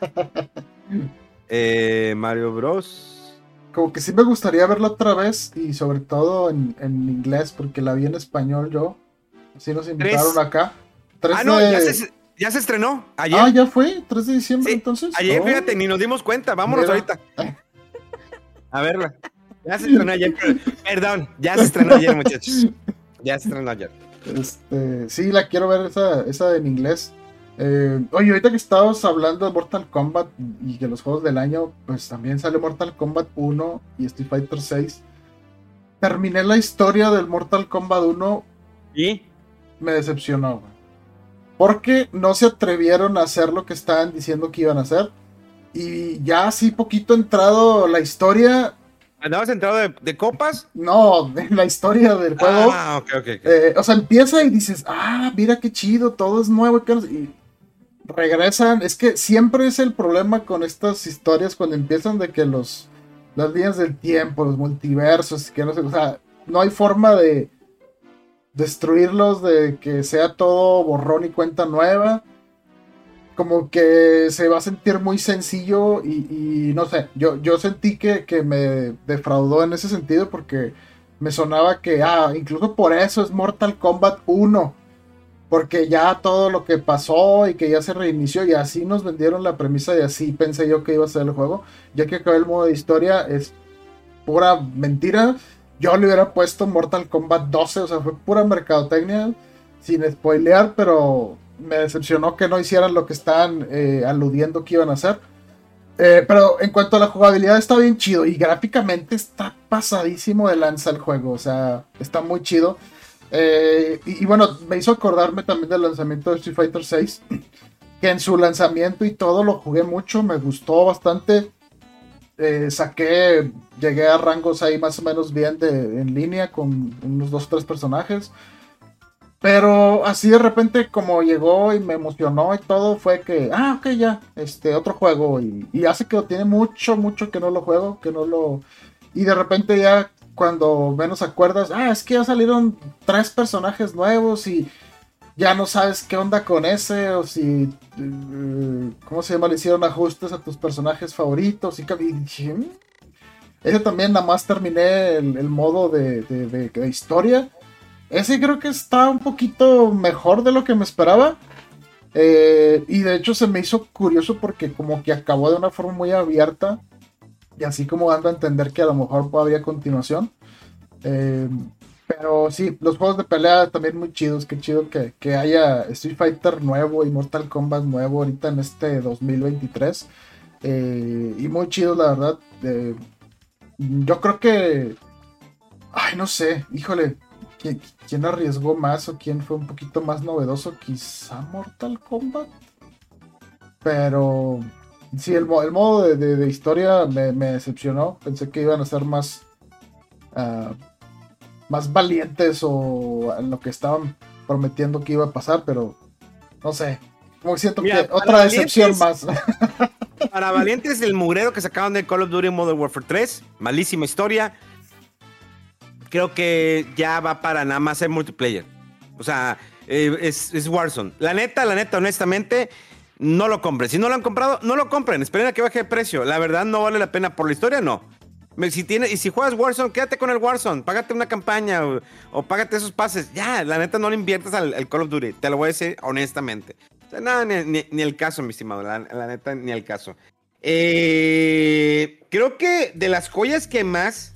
Mario Bros.
Como que sí me gustaría verla otra vez y sobre todo en inglés, porque la vi en español yo. Así nos invitaron acá.
No, ya se estrenó ayer.
Ah, ya fue, 3 de diciembre
sí,
entonces.
Ayer, fíjate, ni nos dimos cuenta. Vámonos ahorita. A verla. Ya se estrenó ayer. Perdón, ya se estrenó ayer, muchachos. Ya se estrenó ayer.
Sí, la quiero ver esa en inglés. Oye, ahorita que estábamos hablando de Mortal Kombat y que los juegos del año, pues también sale Mortal Kombat 1 y Street Fighter 6. Terminé la historia del Mortal Kombat 1
y
me decepcionó, güey. Porque no se atrevieron a hacer lo que estaban diciendo que iban a hacer. Y ya así poquito entrado la historia...
¿Andabas entrado de copas?
No, de la historia del juego.
Ah, ok.
O sea, empieza y dices, mira qué chido, todo es nuevo. Y regresan. Es que siempre es el problema con estas historias cuando empiezan de que las líneas del tiempo, los multiversos, que no sé, o sea, no hay forma de destruirlos, de que sea todo borrón y cuenta nueva. Como que se va a sentir muy sencillo y no sé, yo sentí que me defraudó en ese sentido porque me sonaba que, incluso por eso es Mortal Kombat 1, porque ya todo lo que pasó y que ya se reinició y así nos vendieron la premisa y así pensé yo que iba a ser el juego, ya que acabé el modo de historia es pura mentira. Yo le hubiera puesto Mortal Kombat 12, o sea, fue pura mercadotecnia, sin spoilear, pero me decepcionó que no hicieran lo que estaban aludiendo que iban a hacer. Pero en cuanto a la jugabilidad está bien chido y gráficamente está pasadísimo de lanza el juego, o sea, está muy chido. Y bueno, me hizo acordarme también del lanzamiento de Street Fighter 6, que en su lanzamiento y todo lo jugué mucho, me gustó bastante. Llegué a rangos ahí más o menos bien en línea con unos 2 o 3 personajes. Pero así de repente como llegó y me emocionó y todo, fue que, ok, ya, otro juego. Y hace que lo tiene mucho que no lo juego, Y de repente ya cuando menos acuerdas, es que ya salieron 3 personajes nuevos y ya no sabes qué onda con ese, o si, ¿cómo se llama? Le hicieron ajustes a tus personajes favoritos. Y dije, ese también nada más terminé el modo de historia. Ese creo que está un poquito mejor de lo que me esperaba. Y de hecho se me hizo curioso porque como que acabó de una forma muy abierta. Y así como dando a entender que a lo mejor habría continuación. Pero sí, los juegos de pelea también muy chidos. Qué chido que haya Street Fighter nuevo y Mortal Kombat nuevo ahorita en este 2023. Y muy chido, la verdad. Yo creo que... no sé, híjole. ¿Quién arriesgó más o quién fue un poquito más novedoso? Quizá Mortal Kombat. Pero sí, el modo de historia me decepcionó. Pensé que iban a ser más valientes o en lo que estaban prometiendo que iba a pasar, pero no sé. Como siento que otra decepción más.
Para valientes, el mugrero que sacaron de Call of Duty Modern Warfare 3. Malísima historia. Creo que ya va para nada más ser multiplayer. O sea, es Warzone. La neta, honestamente, no lo compren. Si no lo han comprado, no lo compren. Esperen a que baje de precio. La verdad, no vale la pena. Por la historia, no. Si juegas Warzone, quédate con el Warzone. Págate una campaña o págate esos pases. Ya, la neta, no le inviertas al Call of Duty. Te lo voy a decir honestamente. O sea, nada, ni el caso, mi estimado. La neta, ni el caso. Creo que de las joyas que más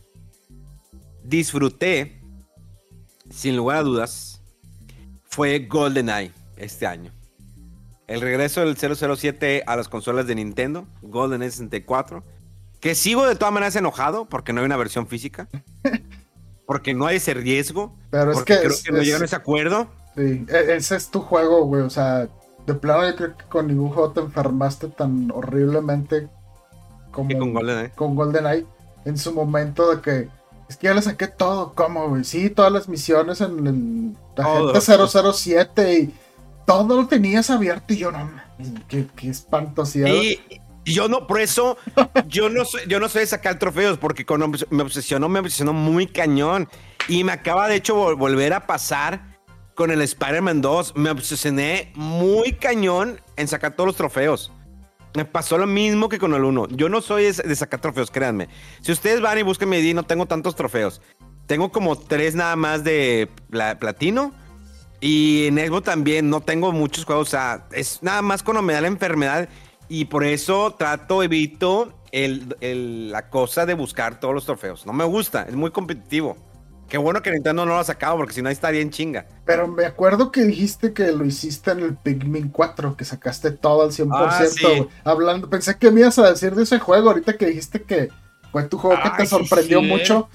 disfruté, sin lugar a dudas, fue GoldenEye este año. El regreso del 007 a las consolas de Nintendo, GoldenEye 64, que sigo de todas maneras enojado porque no hay una versión física, porque no hay ese riesgo,
pero
porque creo que no llegaron a ese acuerdo.
Sí, ese es tu juego, güey, o sea, de plano yo creo que con ningún juego te enfermaste tan horriblemente como con GoldenEye en su momento de que es que ya le saqué todo, ¿cómo, güey? Sí, todas las misiones en la gente 007 y todo lo tenías abierto y yo no, qué espantosidad.
Y yo no, por eso, yo no soy de sacar trofeos, porque cuando me obsesionó muy cañón. Y me acaba de hecho volver a pasar con el Spider-Man 2. Me obsesioné muy cañón en sacar todos los trofeos. Me pasó lo mismo que con el 1. Yo no soy de sacar trofeos, créanme. Si ustedes van y buscan mi ID, no tengo tantos trofeos. Tengo como 3 nada más de platino. Y en Xbox también no tengo muchos juegos. O sea, es nada más cuando me da la enfermedad. Y por eso evito la cosa de buscar todos los trofeos. No me gusta, es muy competitivo. Qué bueno que Nintendo no lo ha sacado, porque si no, ahí estaría en chinga.
Pero me acuerdo que dijiste que lo hiciste en el Pikmin 4, que sacaste todo al 100%. Sí. Hablando, pensé que me ibas a decir de ese juego, ahorita que dijiste que fue tu juego que te sorprendió mucho.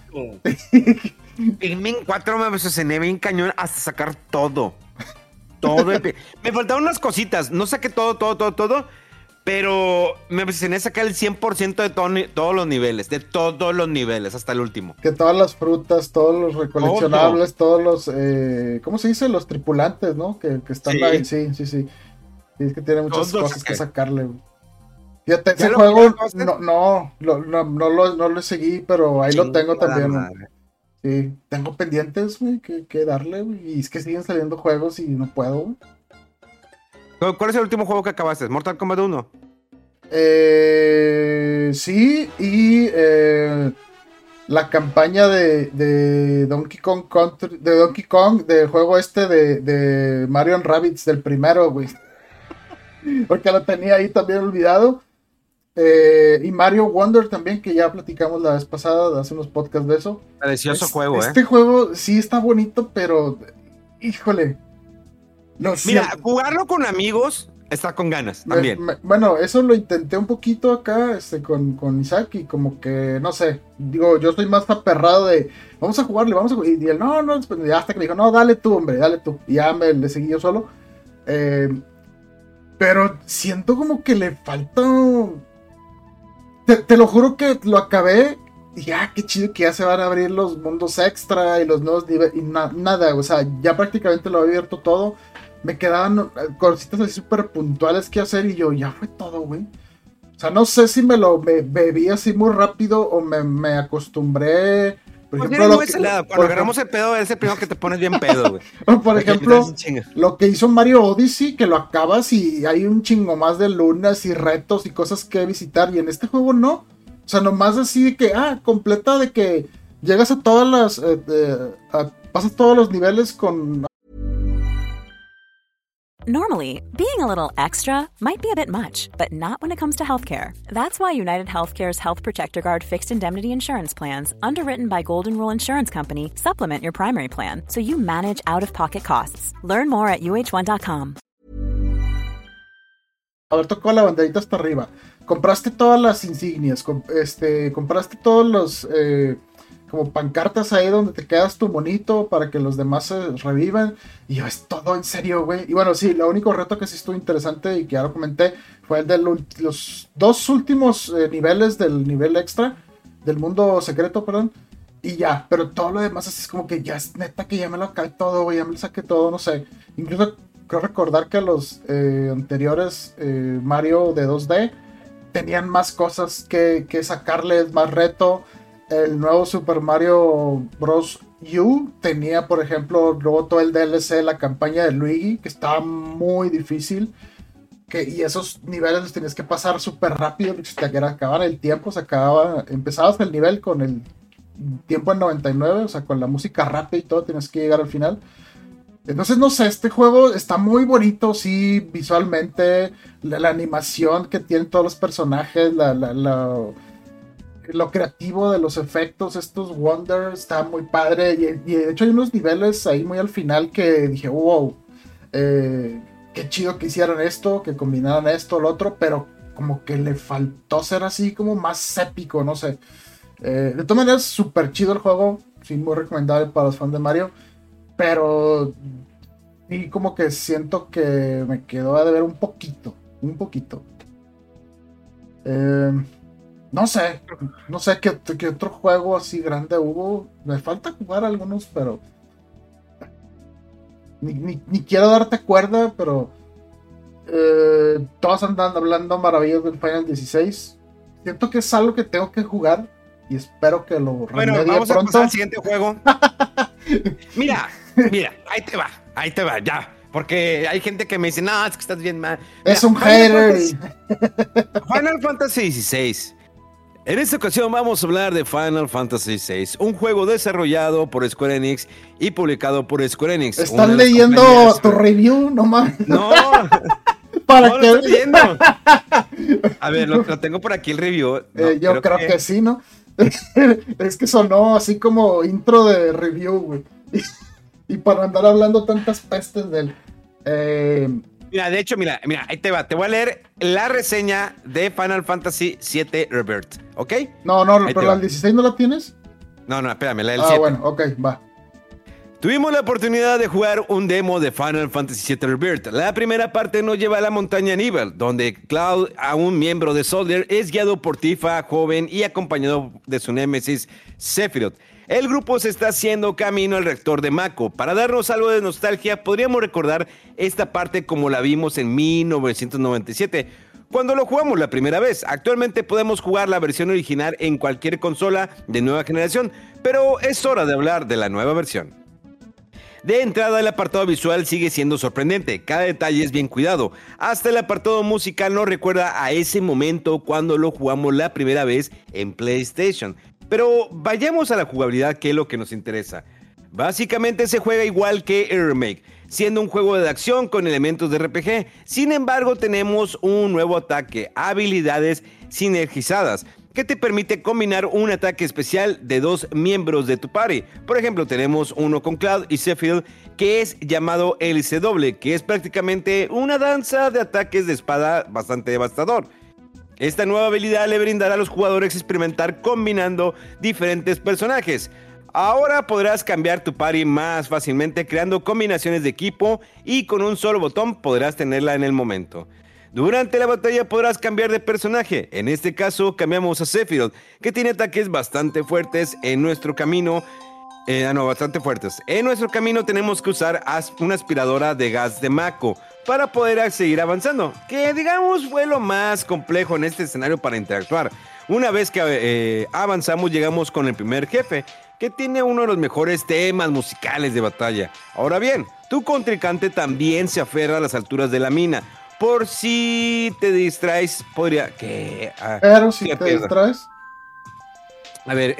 Pikmin 4 me obsesioné bien cañón hasta sacar todo. Me faltaron unas cositas, no saqué todo. Pero me obsesioné a sacar el 100% de todos los niveles, hasta el último.
Que todas las frutas, todos los recoleccionables, todos los, ¿cómo se dice? Los tripulantes, ¿no? Que están ahí, sí. Es que tiene muchas cosas que sacarle. Fíjate, ese juego no lo seguí, pero ahí lo tengo también. Sí, tengo pendientes, güey, que darle, güey. Y es que siguen saliendo juegos y no puedo, güey.
¿Cuál es el último juego que acabaste? ¿Mortal Kombat 1?
Sí, y la campaña de Donkey Kong Country, de Donkey Kong, del juego este de Mario and Rabbids, del primero, güey. Porque lo tenía ahí también olvidado. Y Mario Wonder también, que ya platicamos la vez pasada, hace unos podcasts de eso.
Delicioso juego,
Este juego sí está bonito, pero híjole.
Mira, jugarlo con amigos está con ganas también.
Bueno, eso lo intenté un poquito acá con Isaac y como que, no sé, digo, yo estoy más aperrado de, vamos a jugarle, y él, no, ya hasta que me dijo, no, dale tú, hombre, dale tú. Y ya le seguí yo solo. Pero siento como que le falta... Te lo juro que lo acabé y ya, qué chido que ya se van a abrir los mundos extra y los nuevos niveles y nada, o sea, ya prácticamente lo he abierto todo. Me quedaban cositas así súper puntuales que hacer y yo, ya fue todo, güey. O sea, no sé si me bebí así muy rápido o me acostumbré. Por ejemplo,
cuando agarramos el pedo, es el primero que te pones bien pedo, güey.
Por ejemplo, lo que hizo Mario Odyssey, que lo acabas y hay un chingo más de lunas y retos y cosas que visitar. Y en este juego no. O sea, nomás así de que, completa de que llegas a todas las... pasas todos los niveles con...
Normally, being a little extra might be a bit much, but not when it comes to healthcare. That's why United Healthcare's Health Protector Guard fixed indemnity insurance plans, underwritten by Golden Rule Insurance Company, supplement your primary plan so you manage out-of-pocket costs. Learn more at uh1.com.
Haber tocado la banderita hasta arriba. Compraste todas las insignias, compraste todos los... como pancartas ahí donde te quedas tu monito para que los demás se revivan. Y yo, es todo en serio, güey. Y bueno, sí, lo único reto que sí estuvo interesante y que ya lo comenté fue el de los dos últimos niveles del nivel extra, del mundo secreto, perdón. Y ya, pero todo lo demás así es como que ya es neta que ya me lo acabé todo, güey, ya me lo saqué todo, no sé. Incluso creo recordar que los anteriores Mario de 2D tenían más cosas que sacarles, más reto. El nuevo Super Mario Bros. U tenía, por ejemplo, luego todo el DLC, la campaña de Luigi, que estaba muy difícil. Y esos niveles los tenías que pasar súper rápido, porque se te acababa el tiempo, empezabas el nivel con el tiempo en 99, o sea, con la música rápida y todo, tienes que llegar al final. Entonces, no sé, este juego está muy bonito, sí, visualmente, la animación que tienen todos los personajes, lo creativo de los efectos, estos Wonders, está muy padre. Y de hecho hay unos niveles ahí muy al final que dije, wow, qué chido que hicieron esto, que combinaran esto, lo otro, pero como que le faltó ser así como más épico, no sé. De todas maneras, súper chido el juego, sí, muy recomendable para los fans de Mario, pero sí como que siento que me quedó a deber un poquito. No sé qué otro juego así grande hubo. Me falta jugar algunos, pero ni quiero darte cuerda, pero todos andan hablando maravillas del Final 16. Siento que es algo que tengo que jugar y espero que lo
remedie vamos pronto. A pasar al siguiente juego. Mira, ahí te va, ya. Porque hay gente que me dice, no, es que estás bien mal.
Es un hater.
Final Fantasy XVI. En esta ocasión vamos a hablar de Final Fantasy VI, un juego desarrollado por Square Enix y publicado por Square Enix.
¿Estás leyendo tu review? No mames.
No,
¿Para
no
qué?
Lo estoy leyendo. A ver, lo tengo por aquí el review.
No, yo creo que sí, ¿no? Es que sonó así como intro de review, güey. Y para andar hablando tantas pestes del...
Mira, de hecho, mira, ahí te va. Te voy a leer la reseña de Final Fantasy VII Rebirth, ¿ok?
No, pero la 16 no la tienes.
No, espérame, la del 7.
Bueno, ok, va.
Tuvimos la oportunidad de jugar un demo de Final Fantasy VII Rebirth. La primera parte nos lleva a la montaña Nibel, donde Cloud, a un miembro de Soldier, es guiado por Tifa, joven y acompañado de su némesis Sephiroth. El grupo se está haciendo camino al reactor de Mako. Para darnos algo de nostalgia, podríamos recordar esta parte como la vimos en 1997, cuando lo jugamos la primera vez. Actualmente podemos jugar la versión original en cualquier consola de nueva generación, pero es hora de hablar de la nueva versión. De entrada, el apartado visual sigue siendo sorprendente, cada detalle es bien cuidado. Hasta el apartado musical nos recuerda a ese momento cuando lo jugamos la primera vez en PlayStation. Pero vayamos a la jugabilidad, que es lo que nos interesa. Básicamente se juega igual que el remake, siendo un juego de acción con elementos de RPG. Sin embargo, tenemos un nuevo ataque, habilidades sinergizadas, que te permite combinar un ataque especial de 2 miembros de tu party. Por ejemplo, tenemos uno con Cloud y Sephiroth, que es llamado LC-doble, que es prácticamente una danza de ataques de espada bastante devastador. Esta nueva habilidad le brindará a los jugadores experimentar combinando diferentes personajes. Ahora podrás cambiar tu party más fácilmente creando combinaciones de equipo y con un solo botón podrás tenerla en el momento. Durante la batalla podrás cambiar de personaje. En este caso cambiamos a Sephiroth, que tiene ataques bastante fuertes en nuestro camino. Bastante fuertes. En nuestro camino tenemos que usar una aspiradora de gas de Mako para poder seguir avanzando, que digamos fue lo más complejo en este escenario para interactuar. Una vez que avanzamos llegamos con el primer jefe, que tiene uno de los mejores temas musicales de batalla. Ahora bien, tu contrincante también se aferra a las alturas de la mina. Por si te distraes, podría...
Pero si te distraes...
A ver,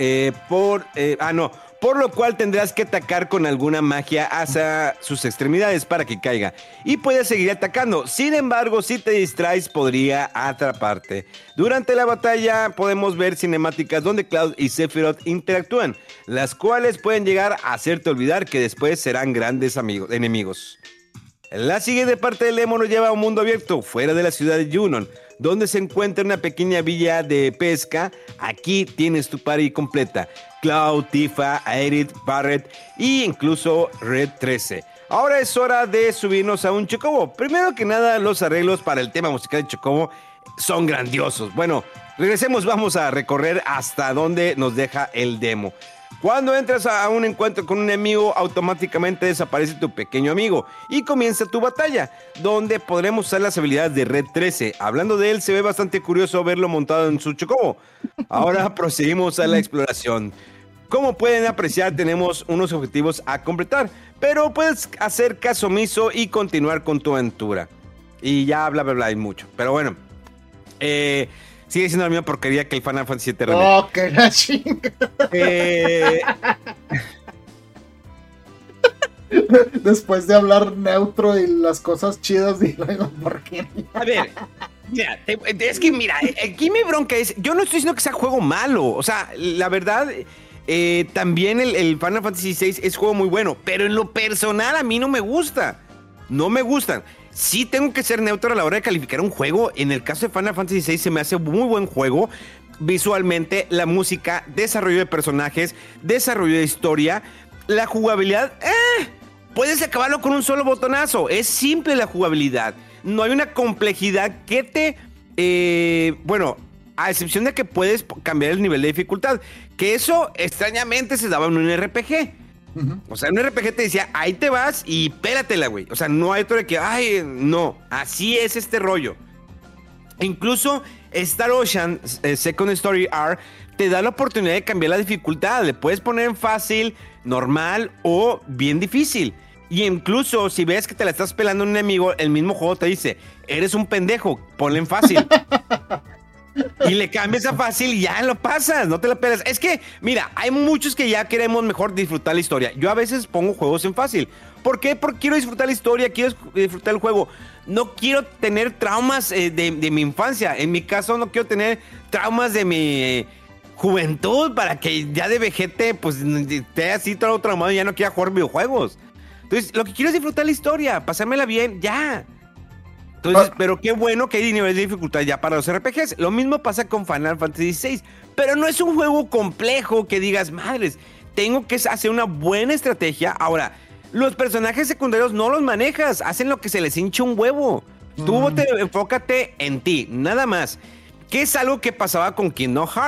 por lo cual tendrás que atacar con alguna magia hacia sus extremidades para que caiga. Y puedes seguir atacando. Sin embargo, si te distraes, podría atraparte. Durante la batalla podemos ver cinemáticas donde Cloud y Sephiroth interactúan, las cuales pueden llegar a hacerte olvidar que después serán grandes enemigos. La siguiente parte del demo nos lleva a un mundo abierto, fuera de la ciudad de Junon, donde se encuentra una pequeña villa de pesca. Aquí tienes tu party completa: Cloud, Tifa, Aerith, Barret e incluso Red 13. Ahora es hora de subirnos a un Chocobo. Primero que nada, los arreglos para el tema musical de Chocobo son grandiosos. Bueno, regresemos, vamos a recorrer hasta donde nos deja el demo. Cuando entras a un encuentro con un enemigo, automáticamente desaparece tu pequeño amigo y comienza tu batalla, donde podremos usar las habilidades de Red 13. Hablando de él, se ve bastante curioso verlo montado en su Chocobo. Ahora proseguimos a la exploración. Como pueden apreciar, tenemos unos objetivos a completar, pero puedes hacer caso omiso y continuar con tu aventura. Y ya bla bla bla, hay mucho. Pero bueno, sigue siendo la misma porquería que el Final Fantasy VII Remake.
¡Oh, que la chinga! Después de hablar neutro y las cosas chidas, digo, porquería.
A ver, mira, es que mira, aquí mi bronca es, yo no estoy diciendo que sea juego malo, o sea, la verdad, también el Final Fantasy VI es juego muy bueno, pero en lo personal a mí no me gusta, no me gustan. Sí tengo que ser neutro a la hora de calificar un juego. En el caso de Final Fantasy VI se me hace muy buen juego. Visualmente, la música, desarrollo de personajes, desarrollo de historia, la jugabilidad, puedes acabarlo con un solo botonazo. Es simple la jugabilidad. No hay una complejidad que te... bueno, a excepción de que puedes cambiar el nivel de dificultad. Que eso extrañamente se daba en un RPG. O sea, en un RPG te decía, ahí te vas y pélatela, güey. O sea, no hay otro de que, ay, no, así es este rollo. Incluso Star Ocean Second Story R te da la oportunidad de cambiar la dificultad. Le puedes poner en fácil, normal o bien difícil. Y incluso si ves que te la estás pelando a un enemigo, el mismo juego te dice, eres un pendejo, ponle en fácil. Y le cambias a fácil y ya lo pasas, no te la pelas. Es que, mira, hay muchos que ya queremos mejor disfrutar la historia. Yo a veces pongo juegos en fácil. ¿Por qué? Porque quiero disfrutar la historia, quiero disfrutar el juego. No quiero tener traumas de mi infancia. En mi caso, no quiero tener traumas de mi juventud para que ya de vejete, pues, esté así todo traumado y ya no quiera jugar videojuegos. Entonces, lo que quiero es disfrutar la historia, pasármela bien, ya. Entonces, pero qué bueno que hay niveles de dificultad ya para los RPGs. Lo mismo pasa con Final Fantasy VI. Pero no es un juego complejo que digas, madres, tengo que hacer una buena estrategia. Ahora, los personajes secundarios no los manejas, hacen lo que se les hincha un huevo. Tú enfócate en ti, nada más. Que es algo que pasaba con Kingdom Hearts.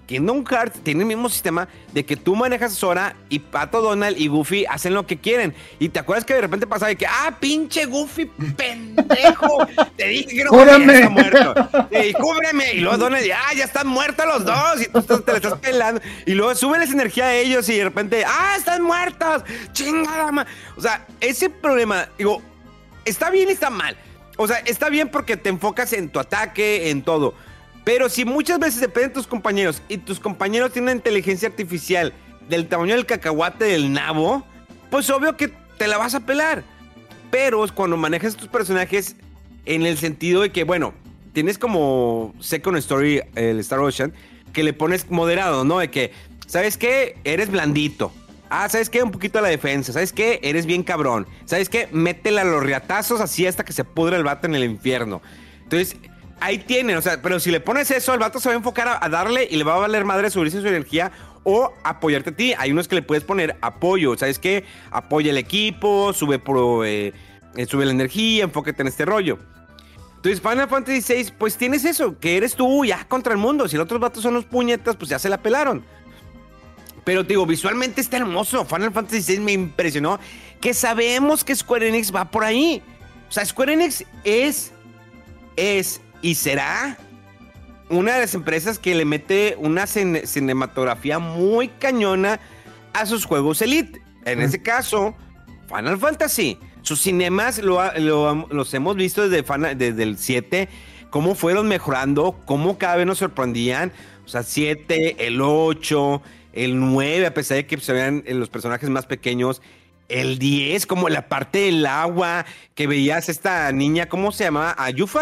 Kingdom Hearts tiene el mismo sistema de que tú manejas a Sora y Pato Donald y Goofy hacen lo que quieren. Y te acuerdas que de repente pasaba de que, pinche Goofy, pendejo, te dije que no está muerto. Cúbreme. Y luego Donald, ya están muertos los dos. Y tú te le estás pelando. Y luego súbeles energía a ellos y de repente, están muertos. Chingada, man. O sea, ese problema, digo, está bien y está mal. O sea, está bien porque te enfocas en tu ataque, en todo. Pero si muchas veces dependen de tus compañeros y tus compañeros tienen una inteligencia artificial del tamaño del cacahuate del nabo, pues obvio que te la vas a pelar. Pero cuando manejas tus personajes en el sentido de que, bueno, tienes como Second Story, el Star Ocean, que le pones moderado, ¿no? De que, ¿sabes qué? Eres blandito. ¿Sabes qué? Un poquito a la defensa. ¿Sabes qué? Eres bien cabrón. ¿Sabes qué? Métele a los riatazos así hasta que se pudre el vato en el infierno. Entonces... ahí tienen, o sea, pero si le pones eso, el vato se va a enfocar a darle y le va a valer madre subirse su energía o apoyarte a ti. Hay unos que le puedes poner apoyo, ¿sabes qué? Apoya el equipo, sube la energía, enfócate en este rollo. Entonces, Final Fantasy VI, pues tienes eso, que eres tú ya contra el mundo. Si los otros vatos son los puñetas, pues ya se la pelaron. Pero te digo, visualmente está hermoso. Final Fantasy VI me impresionó, que sabemos que Square Enix va por ahí. O sea, Square Enix es y será una de las empresas que le mete una cinematografía muy cañona a sus juegos Elite. En ese caso, Final Fantasy. Sus cinemas los hemos visto desde el 7, cómo fueron mejorando, cómo cada vez nos sorprendían. O sea, 7, el 8, el 9, a pesar de que se vean los personajes más pequeños. El 10, como la parte del agua, que veías esta niña, ¿cómo se llamaba?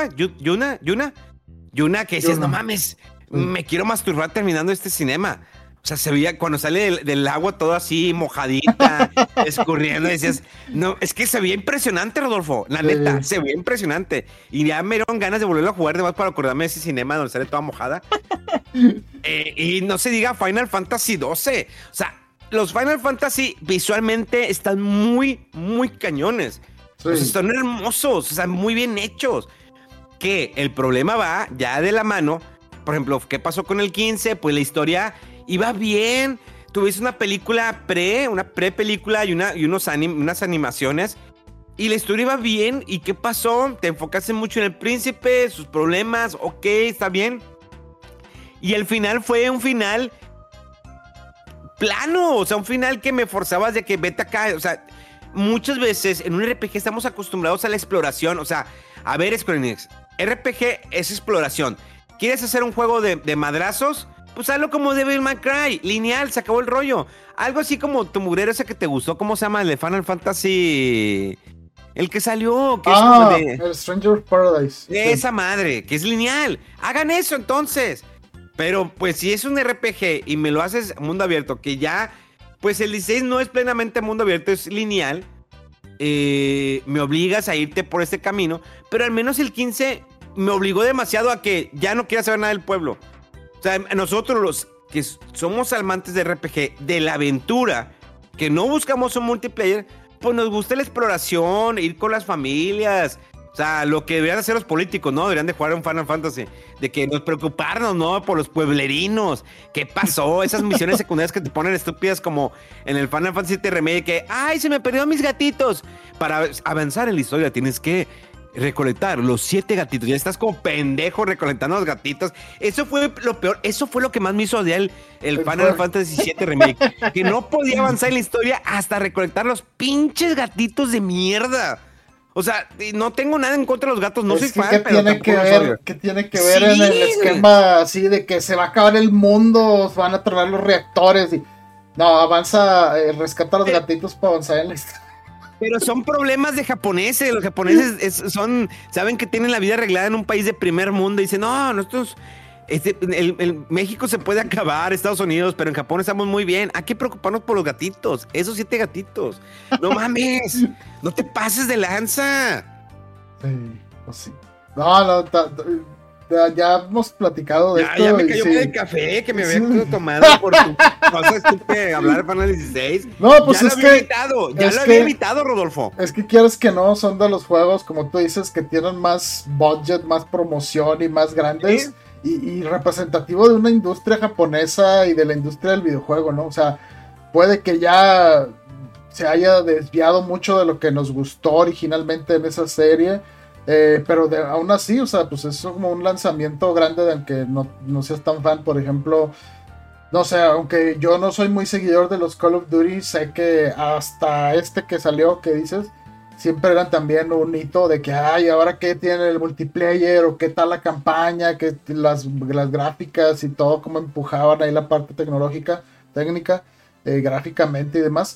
Yuna, que decías, no mames, me quiero masturbar terminando este cinema. O sea, se veía cuando sale del agua todo así, mojadita, escurriendo, decías, no, es que se veía impresionante, Rodolfo, la neta, se veía impresionante. Y ya me dieron ganas de volverlo a jugar, además para acordarme de ese cinema donde sale toda mojada. Y no se diga Final Fantasy 12, o sea, los Final Fantasy visualmente están muy, muy cañones. Sí. O sea, están hermosos, o sea, muy bien hechos. Que el problema va ya de la mano. Por ejemplo, ¿qué pasó con el 15? Pues la historia iba bien. Tuviste una película una pre-película y unas animaciones. Y la historia iba bien. ¿Y qué pasó? Te enfocaste mucho en el príncipe, sus problemas. Ok, está bien. Y el final fue un final... plano, o sea, un final que me forzabas de que vete acá, o sea, muchas veces en un RPG estamos acostumbrados a la exploración, o sea, a ver, Square Enix, RPG es exploración. ¿Quieres hacer un juego de madrazos? Pues hazlo como Devil May Cry, lineal, se acabó el rollo. Algo así como tu mugrero ese que te gustó, ¿cómo se llama? El de Final Fantasy... el que salió, que es como de...
el Stranger Paradise.
Esa madre, que es lineal. Hagan eso entonces. Pero pues si es un RPG y me lo haces mundo abierto, que ya, pues el 16 no es plenamente mundo abierto, es lineal, me obligas a irte por este camino, pero al menos el 15 me obligó demasiado a que ya no quiera saber nada del pueblo. O sea, nosotros los que somos amantes de RPG, de la aventura, que no buscamos un multiplayer, pues nos gusta la exploración, ir con las familias. O sea, lo que deberían hacer los políticos, ¿no? Deberían de jugar un Final Fantasy. De que nos preocuparnos, ¿no? Por los pueblerinos. ¿Qué pasó? Esas misiones secundarias que te ponen estúpidas como en el Final Fantasy VII Remake. Que, ¡ay, se me perdieron mis gatitos! Para avanzar en la historia tienes que recolectar los 7 gatitos. Ya estás como pendejo recolectando los gatitos. Eso fue lo peor. Eso fue lo que más me hizo odiar el Final Fantasy VII Remake. Que no podía avanzar en la historia hasta recolectar los pinches gatitos de mierda. O sea, no tengo nada en contra de los gatos, no soy fan, pero
¿qué tiene que ver en el esquema así de que se va a acabar el mundo, van a tronar los reactores y... No, avanza, rescata a los gatitos para avanzar en la historia.
Pero son problemas de japoneses, los japoneses saben que tienen la vida arreglada en un país de primer mundo y dicen, no, nosotros... México se puede acabar, Estados Unidos, pero en Japón estamos muy bien. Hay que preocuparnos por los gatitos, esos 7 gatitos. No mames, no te pases de lanza.
Sí, pues sí. No, ya hemos platicado de esto.
Ya me cayó el café que me había tomado por tu cosa estúpida hablar de Final 16.
No, pues
ya lo había evitado, Rodolfo.
Es que quieres que no, son de los juegos, como tú dices, que tienen más budget, más promoción y más grandes. ¿Sí? y representativo de una industria japonesa y de la industria del videojuego, ¿no? O sea, puede que ya se haya desviado mucho de lo que nos gustó originalmente en esa serie, pero aún así, o sea, pues es como un lanzamiento grande del que no seas tan fan. Por ejemplo, no sé, aunque yo no soy muy seguidor de los Call of Duty, sé que hasta este que salió, que dices, siempre eran también un hito de que, ay, ahora qué tiene el multiplayer, o qué tal la campaña, que las gráficas y todo, cómo empujaban ahí la parte técnica, gráficamente y demás.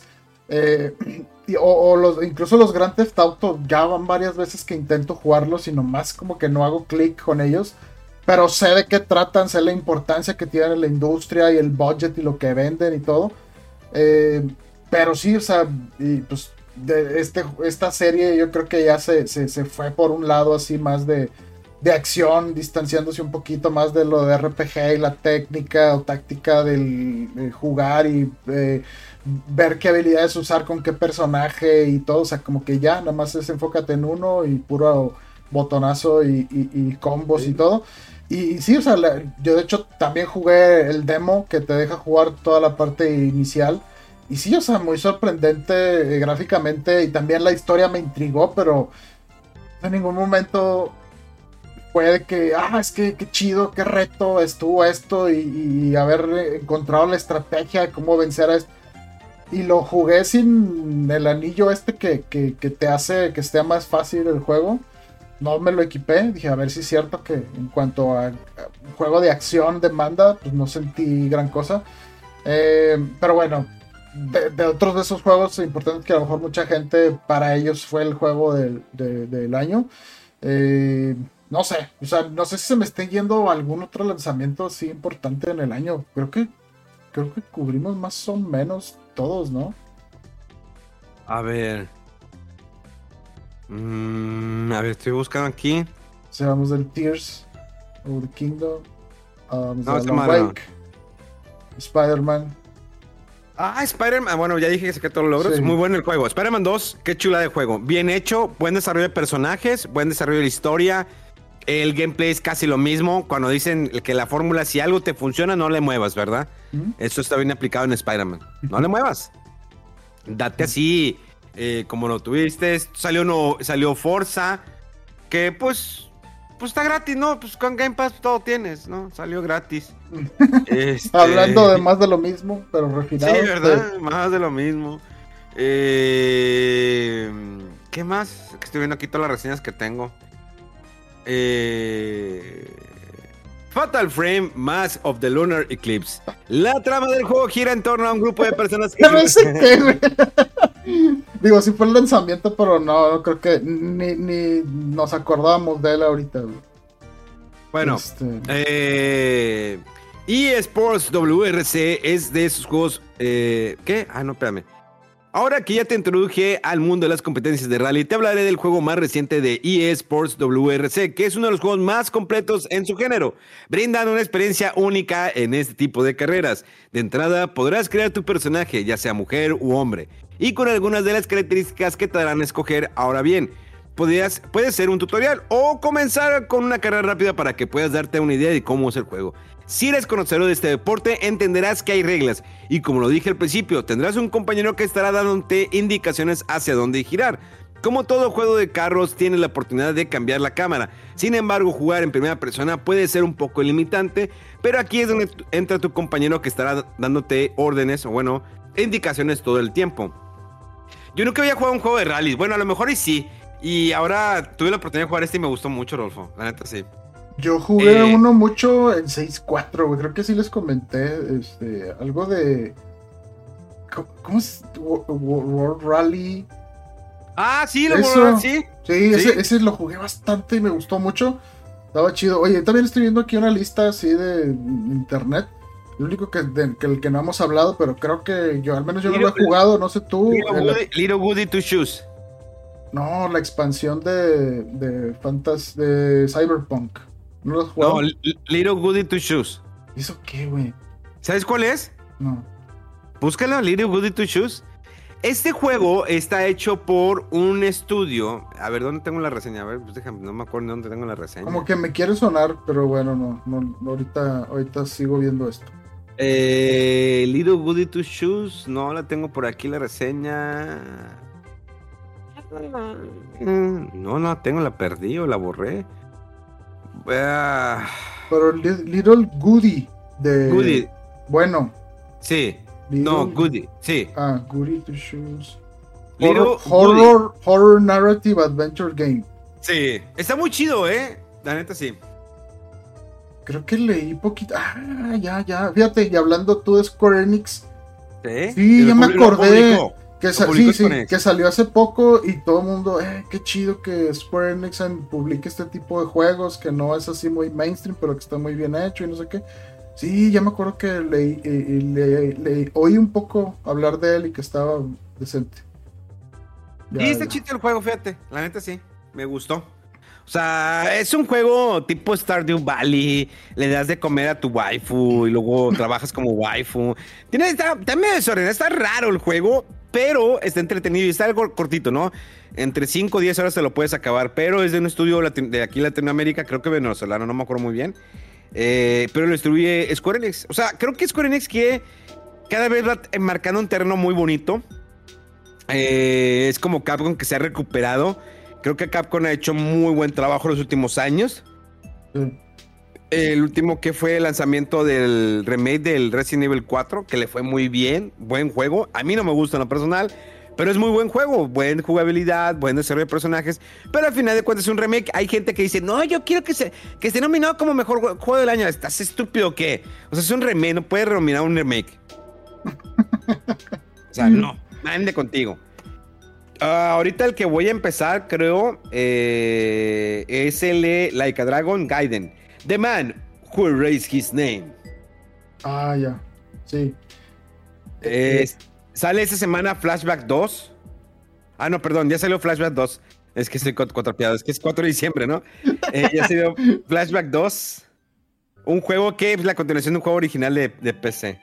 Incluso los Grand Theft Auto, ya van varias veces que intento jugarlos y nomás como que no hago clic con ellos, pero sé de qué tratan, sé la importancia que tiene la industria y el budget y lo que venden y todo. Pero sí, o sea, y pues esta serie yo creo que ya se fue por un lado así más de acción, distanciándose un poquito más de lo de RPG y la técnica o táctica del jugar y ver qué habilidades usar con qué personaje y todo. O sea, como que ya nada más es enfócate en uno y puro botonazo y combos, sí, y todo. Y sí, o sea, yo de hecho también jugué el demo que te deja jugar toda la parte inicial. Y sí, o sea, muy sorprendente gráficamente, y también la historia me intrigó, pero en ningún momento puede que, es que qué chido, qué reto estuvo esto, y haber encontrado la estrategia de cómo vencer a esto. Y lo jugué sin el anillo que te hace que sea más fácil el juego. No me lo equipé, dije a ver si es cierto que en cuanto a juego de acción demanda, pues no sentí gran cosa. Pero bueno, de otros de esos juegos importantes que a lo mejor mucha gente, para ellos fue el juego del año. No sé, o sea, no sé si se me esté yendo algún otro lanzamiento así importante en el año. Creo que cubrimos más o menos todos, ¿no?
A ver. A ver, estoy buscando aquí.
O sea, vamos del Tears of the Kingdom,
No,
Wake, Spider-Man.
Spider-Man, bueno, ya dije que saqué todos los logros. Sí. Muy bueno el juego. Spider-Man 2, qué chula de juego. Bien hecho, buen desarrollo de personajes, buen desarrollo de la historia. El gameplay es casi lo mismo. Cuando dicen que la fórmula, si algo te funciona, no le muevas, ¿verdad? Eso está bien aplicado en Spider-Man. No le muevas. Date así, como lo tuviste. Salió Forza, que pues está gratis, ¿no? Pues con Game Pass todo tienes, ¿no? Salió gratis.
Hablando de más de lo mismo, pero refinado.
Sí, ¿verdad? Pero... más de lo mismo. ¿Qué más? Estoy viendo aquí todas las reseñas que tengo. Fatal Frame, Mask of the Lunar Eclipse. La trama del juego gira en torno a un grupo de personas que...
no sé qué, digo, sí fue el lanzamiento, pero no creo que ni nos acordamos de él ahorita, güey.
Bueno, eSports WRC es de esos juegos... ¿qué? No, espérame. Ahora que ya te introduje al mundo de las competencias de rally, te hablaré del juego más reciente de eSports WRC, que es uno de los juegos más completos en su género, brindando una experiencia única en este tipo de carreras. De entrada, podrás crear tu personaje, ya sea mujer u hombre, y con algunas de las características que te darán a escoger. Ahora bien, puede ser un tutorial o comenzar con una carrera rápida para que puedas darte una idea de cómo es el juego. Si eres conocedor de este deporte, entenderás que hay reglas, y como lo dije al principio, tendrás un compañero que estará dándote indicaciones hacia dónde girar. Como todo juego de carros, tienes la oportunidad de cambiar la cámara. Sin embargo, jugar en primera persona puede ser un poco limitante, pero aquí es donde entra tu compañero que estará dándote órdenes o indicaciones todo el tiempo. Yo nunca había jugado un juego de rally, bueno, a lo mejor y sí, y ahora tuve la oportunidad de jugar y me gustó mucho, Rodolfo, la neta sí.
Yo jugué uno mucho en 6.4, güey. Creo que sí les comenté algo de... ¿Cómo es? World Rally.
Sí, lo World Rally, sí.
Sí, ese lo jugué bastante y me gustó mucho. Estaba chido. Oye, también estoy viendo aquí una lista así de internet. Lo único que no hemos hablado, pero creo que yo no lo he jugado, no sé tú.
Little Woody Two Shoes.
No, la expansión de Cyberpunk. ¿No lo has jugado?
No, Little Goody Two Shoes.
¿Eso qué, güey?
¿Sabes cuál es?
No.
Búscalo, Little Goody Two Shoes. Este juego está hecho por un estudio. A ver, ¿dónde tengo la reseña? A ver, pues déjame, no me acuerdo dónde tengo la reseña.
Como que me quiere sonar, pero bueno, no ahorita sigo viendo esto.
Little Goody Two Shoes, no la tengo por aquí la reseña. No la tengo, la perdí o la borré.
Pero Little Goody de...
Goody.
Bueno.
Sí. No, Goody, sí.
Goody Two Shoes.
Horror
Narrative Adventure Game.
Sí, está muy chido, la neta sí.
Creo que leí poquito. Ya. Fíjate, y hablando tú de Square Enix.
Sí,
ya me acordé. Que salió hace poco y todo el mundo, qué chido que Square Enix publique este tipo de juegos, que no es así muy mainstream, pero que está muy bien hecho y no sé qué. Sí, ya me acuerdo que oí un poco hablar de él y que estaba decente.
Y está chido el juego, fíjate, la neta sí, me gustó. O sea, es un juego tipo Stardew Valley, le das de comer a tu waifu y luego trabajas como waifu. Está medio desordenado, está raro el juego, pero está entretenido y está algo cortito, ¿no? Entre 5 o 10 horas te lo puedes acabar, pero es de un estudio de aquí en Latinoamérica, creo que venezolano, no me acuerdo muy bien. Pero lo distribuye Square Enix. O sea, creo que Square Enix quiere cada vez va marcando un terreno muy bonito. Es como Capcom que se ha recuperado. Creo que Capcom ha hecho muy buen trabajo los últimos años. El último que fue el lanzamiento del remake del Resident Evil 4, que le fue muy bien, buen juego. A mí no me gusta en lo personal, pero es muy buen juego, buena jugabilidad, buen desarrollo de personajes. Pero al final de cuentas es un remake. Hay gente que dice, no, yo quiero que esté nominado como mejor juego del año. ¿Estás estúpido o qué? O sea, es un remake, no puedes nominar un remake. O sea, no, ande contigo. Ahorita el que voy a empezar, creo, es el Like a Dragon Gaiden. The Man Who Erased His Name.
Ya, sí.
Sale esta semana Flashback 2. No, perdón, ya salió Flashback 2. Es que estoy cuatropeado, es que es 4 de diciembre, ¿no? Ya salió Flashback 2. Un juego que es la continuación de un juego original de PC.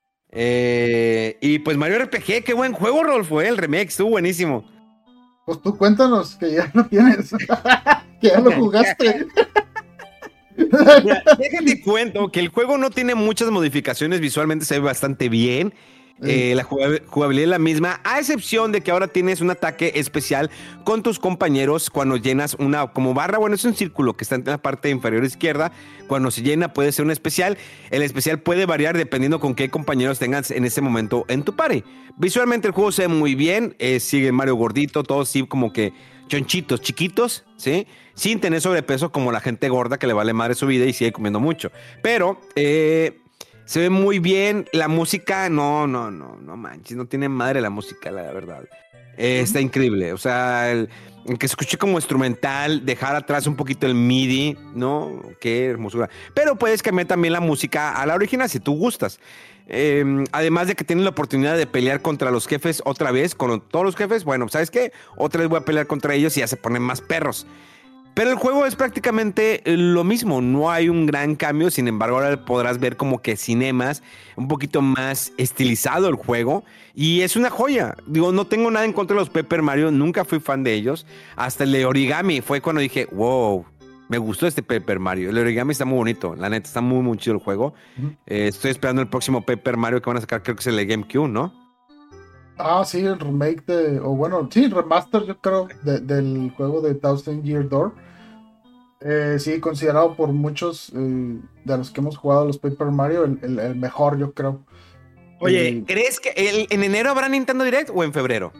Y pues Mario RPG, qué buen juego, Rolfo, el remake, estuvo buenísimo.
Pues tú cuéntanos que ya lo tienes, que ya lo jugaste.
Mira, déjate cuento que el juego no tiene muchas modificaciones, visualmente se ve bastante bien. La jugabilidad es la misma, a excepción de que ahora tienes un ataque especial con tus compañeros cuando llenas una como barra, bueno, es un círculo que está en la parte inferior izquierda. Cuando se llena puede ser un especial. El especial puede variar dependiendo con qué compañeros tengas en ese momento en tu party. Visualmente el juego se ve muy bien, sigue Mario gordito, todos sí como que chonchitos, chiquitos, ¿sí? Sin tener sobrepeso como la gente gorda que le vale madre su vida y sigue comiendo mucho. Pero se ve muy bien. La música, no manches, no tiene madre la música, la verdad. Está increíble. O sea, el que se escuche como instrumental, dejar atrás un poquito el MIDI, ¿no? Qué hermosura. Pero puedes cambiar también la música a la original si tú gustas. Además de que tienes la oportunidad de pelear contra los jefes otra vez, con todos los jefes. Bueno, ¿sabes qué? Otra vez voy a pelear contra ellos y ya se ponen más perros. Pero el juego es prácticamente lo mismo, no hay un gran cambio, sin embargo ahora podrás ver como que cinemas, un poquito más estilizado el juego y es una joya. Digo, no tengo nada en contra de los Paper Mario, nunca fui fan de ellos, hasta el de Origami fue cuando dije, wow, me gustó este Paper Mario, el Origami está muy bonito, la neta, está muy muy chido el juego. Estoy esperando el próximo Paper Mario que van a sacar, creo que es el de GameCube, ¿no?
Sí, el remake remaster, yo creo, del juego de Thousand Year Door. Sí, considerado por muchos de los que hemos jugado los Paper Mario, el mejor, yo creo.
Oye, ¿crees que en enero habrá Nintendo Direct o en febrero?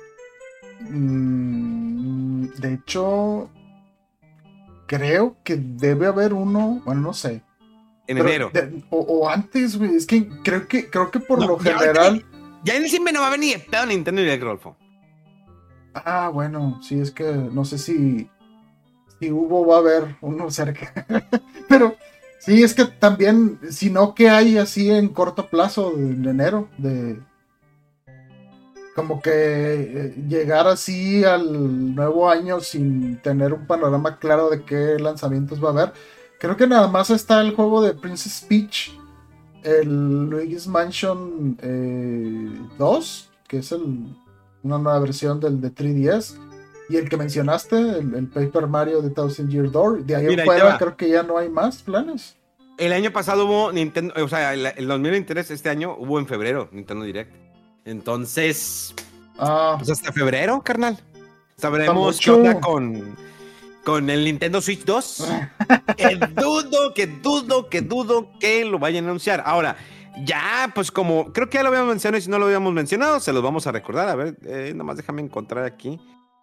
De hecho, creo que debe haber uno, bueno, no sé.
Enero.
O antes, güey, es que creo que por lo general...
Ya en diciembre no va a venir ni pedo Nintendo Direct, Rolfo.
Bueno, sí, es que no sé si va a haber uno cerca. Pero sí, es que también, si no, que hay así en corto plazo, en enero, como que llegar así al nuevo año sin tener un panorama claro de qué lanzamientos va a haber. Creo que nada más está el juego de Princess Peach, el Luigi's Mansion 2, que es el una nueva versión del de 3DS. Y el que mencionaste, el Paper Mario de Thousand Year Door, de ahí en fuera creo que ya no hay más planes.
El año pasado hubo Nintendo, o sea, el 2023, este año, hubo en febrero Nintendo Direct. Entonces, pues hasta febrero, carnal. Sabremos qué onda con el Nintendo Switch 2. que dudo que lo vayan a anunciar. Ahora, ya, pues como, creo que ya lo habíamos mencionado y si no lo habíamos mencionado, se los vamos a recordar. A ver, nomás déjame encontrar aquí.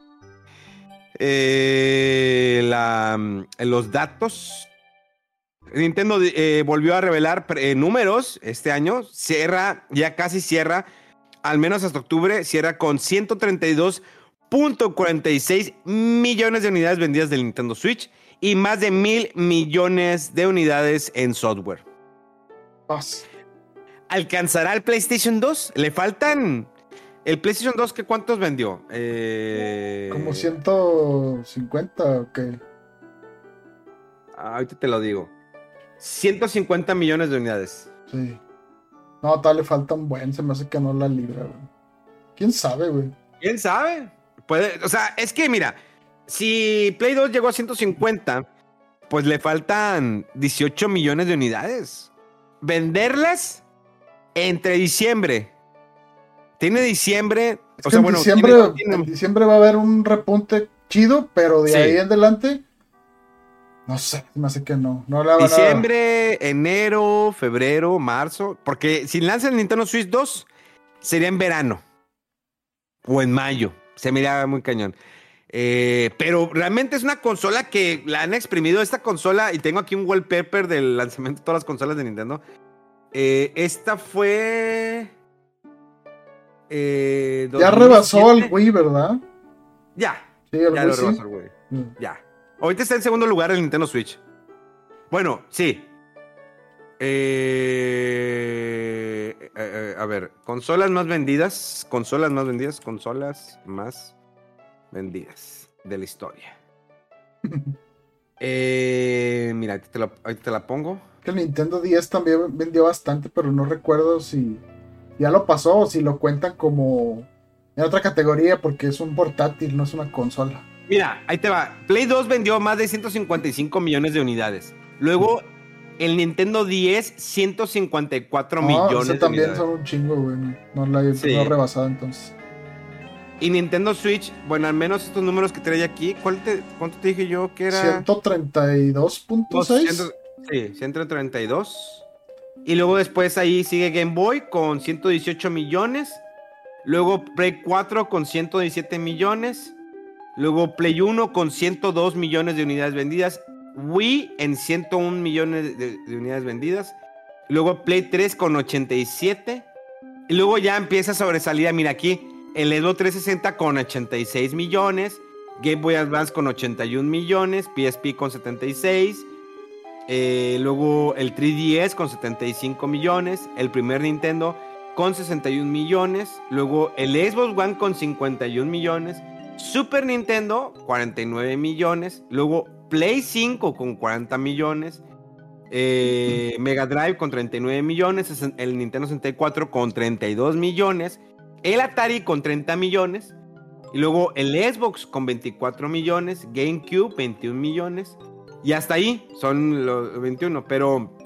Los datos. Nintendo volvió a revelar números este año. Casi cierra, al menos hasta octubre, cierra con 132.46 millones de unidades vendidas del Nintendo Switch y más de 1,000 millones de unidades en software. ¿Alcanzará el PlayStation 2? Le faltan... ¿El PlayStation 2 cuántos vendió?
Como 150 o qué.
Ahorita te lo digo. 150 millones de unidades.
Sí. No, tal le falta un buen. Se me hace que no la libra, güey. ¿Quién sabe, güey?
¿Quién sabe? O sea, es que mira, si Play 2 llegó a 150, pues le faltan 18 millones de unidades. Venderlas entre diciembre. Tiene diciembre.
O sea, bueno, en diciembre va a haber un repunte chido, pero de ahí en adelante, no sé, me hace que no.
Diciembre, enero, febrero, marzo. Porque si lanzan el Nintendo Switch 2, sería en verano. O en mayo. Se mira muy cañón. Pero realmente es una consola que la han exprimido. Esta consola, y tengo aquí un wallpaper del lanzamiento de todas las consolas de Nintendo. Esta fue...
ya rebasó al Wii, ¿verdad?
Ya.
Sí,
ya lo rebasó al Wii. Ya. Ahorita está en segundo lugar el Nintendo Switch. Bueno, sí. A ver, consolas más vendidas de la historia. Mira, ahorita te la pongo.
Que el Nintendo 10 también vendió bastante, pero no recuerdo si ya lo pasó o si lo cuentan como en otra categoría porque es un portátil, no es una consola.
Mira, ahí te va. Play 2 vendió más de 155 millones de unidades. Luego, el Nintendo 10, 154 millones de unidades.
También son un chingo, güey. No la he rebasado entonces.
Y Nintendo Switch, bueno, al menos estos números que trae aquí, ¿cuánto te dije yo que era?
132.6.
Sí, 132. Y luego después ahí sigue Game Boy con 118 millones. Luego Play 4 con 117 millones. Luego Play 1 con 102 millones de unidades vendidas. Wii en 101 millones de unidades vendidas. Luego Play 3 con 87. Y luego ya empieza a sobresalir, mira aquí, el Xbox 360 con 86 millones. Game Boy Advance con 81 millones. PSP con 76. Luego el 3DS con 75 millones. El primer Nintendo con 61 millones. Luego el Xbox One con 51 millones. Super Nintendo, 49 millones. Luego Play 5 con 40 millones. Mega Drive con 39 millones. El Nintendo 64 con 32 millones. El Atari con 30 millones. Y luego el Xbox con 24 millones. GameCube, 21 millones. Y hasta ahí son los 21. Pero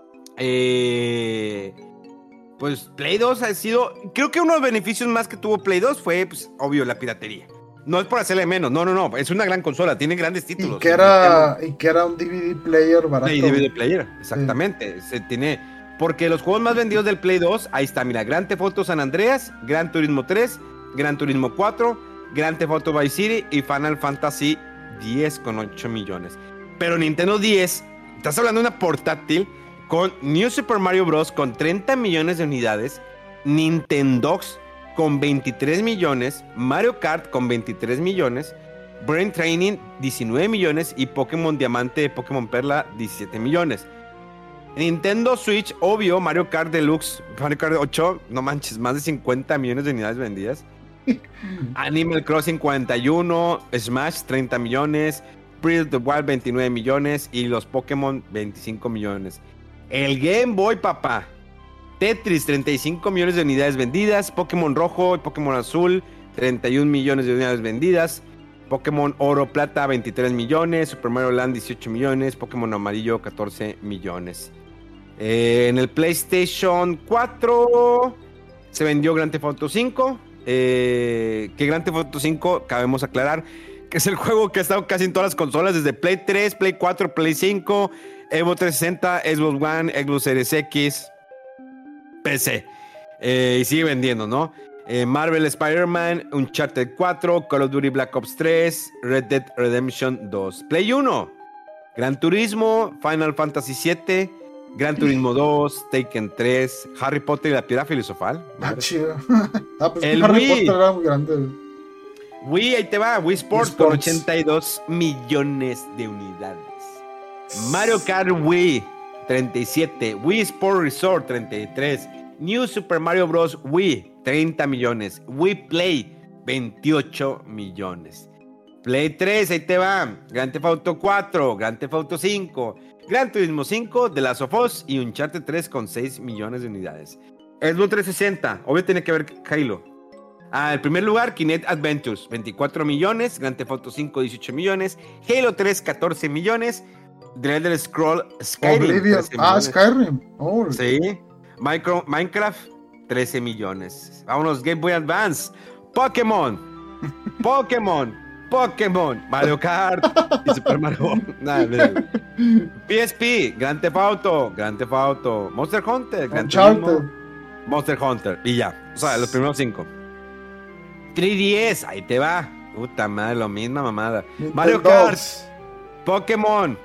pues Play 2 ha sido... Creo que uno de los beneficios más que tuvo Play 2 fue, pues, obvio, la piratería. No es por hacerle menos, no, es una gran consola, tiene grandes títulos.
Y que era un DVD player barato.
DVD player, exactamente. Sí. Porque los juegos más vendidos del Play 2, ahí está, mira, Grand Theft Auto San Andreas, Gran Turismo 3, Gran Turismo 4, Grand Theft Auto Vice City y Final Fantasy 10 con 8 millones. Pero Nintendo 10, estás hablando de una portátil con New Super Mario Bros. Con 30 millones de unidades, Nintendox con 23 millones, Mario Kart con 23 millones, Brain Training 19 millones y Pokémon Diamante, Pokémon Perla 17 millones. Nintendo Switch, obvio, Mario Kart Deluxe, Mario Kart 8, no manches, más de 50 millones de unidades vendidas. Animal Crossing 41, Smash 30 millones, Breath of the Wild 29 millones y los Pokémon 25 millones. El Game Boy, papá. Tetris, 35 millones de unidades vendidas. Pokémon Rojo y Pokémon Azul, 31 millones de unidades vendidas. Pokémon Oro Plata, 23 millones. Super Mario Land, 18 millones. Pokémon Amarillo, 14 millones. En el PlayStation 4 se vendió Grand Theft Auto 5. Que Grand Theft Auto 5, cabemos aclarar, que es el juego que ha estado casi en todas las consolas, desde Play 3, Play 4, Play 5, Evo 360, Xbox One, Xbox Series X, PC. Y sigue vendiendo, ¿no? Marvel Spider-Man, Uncharted 4, Call of Duty Black Ops 3, Red Dead Redemption 2. Play 1, Gran Turismo, Final Fantasy 7, Gran Turismo 2, Taken 3, Harry Potter y la Piedra Filosofal.
Chido. Pues
el
Harry
Wii.
Potter era muy grande.
Wii, ahí te va, Wii Sports con 82 millones de unidades. Mario Kart Wii, 37. Wii Sport Resort, 33. New Super Mario Bros. Wii, 30 millones. Wii Play, 28 millones. Play 3, ahí te va. Grand Theft Auto 4, Grand Theft Auto 5, Gran Turismo 5, The Last of Us y Uncharted 3 con 6 millones de unidades. Xbox 360, obvio tiene que ver Halo. En primer lugar, Kinect Adventures, 24 millones. Grand Theft Auto 5, 18 millones. Halo 3, 14 millones. The Elder Scrolls Skyrim,
Skyrim.
Oh. Sí. Minecraft, 13 millones. Vámonos, Game Boy Advance. Pokémon. Mario Kart y Super Mario. PSP, Grand Theft Auto, Monster Hunter, Monster Hunter. Y ya. O sea, los primeros 5. 3DS, ahí te va. Puta madre, lo misma mamada. Mario Kart, Pokémon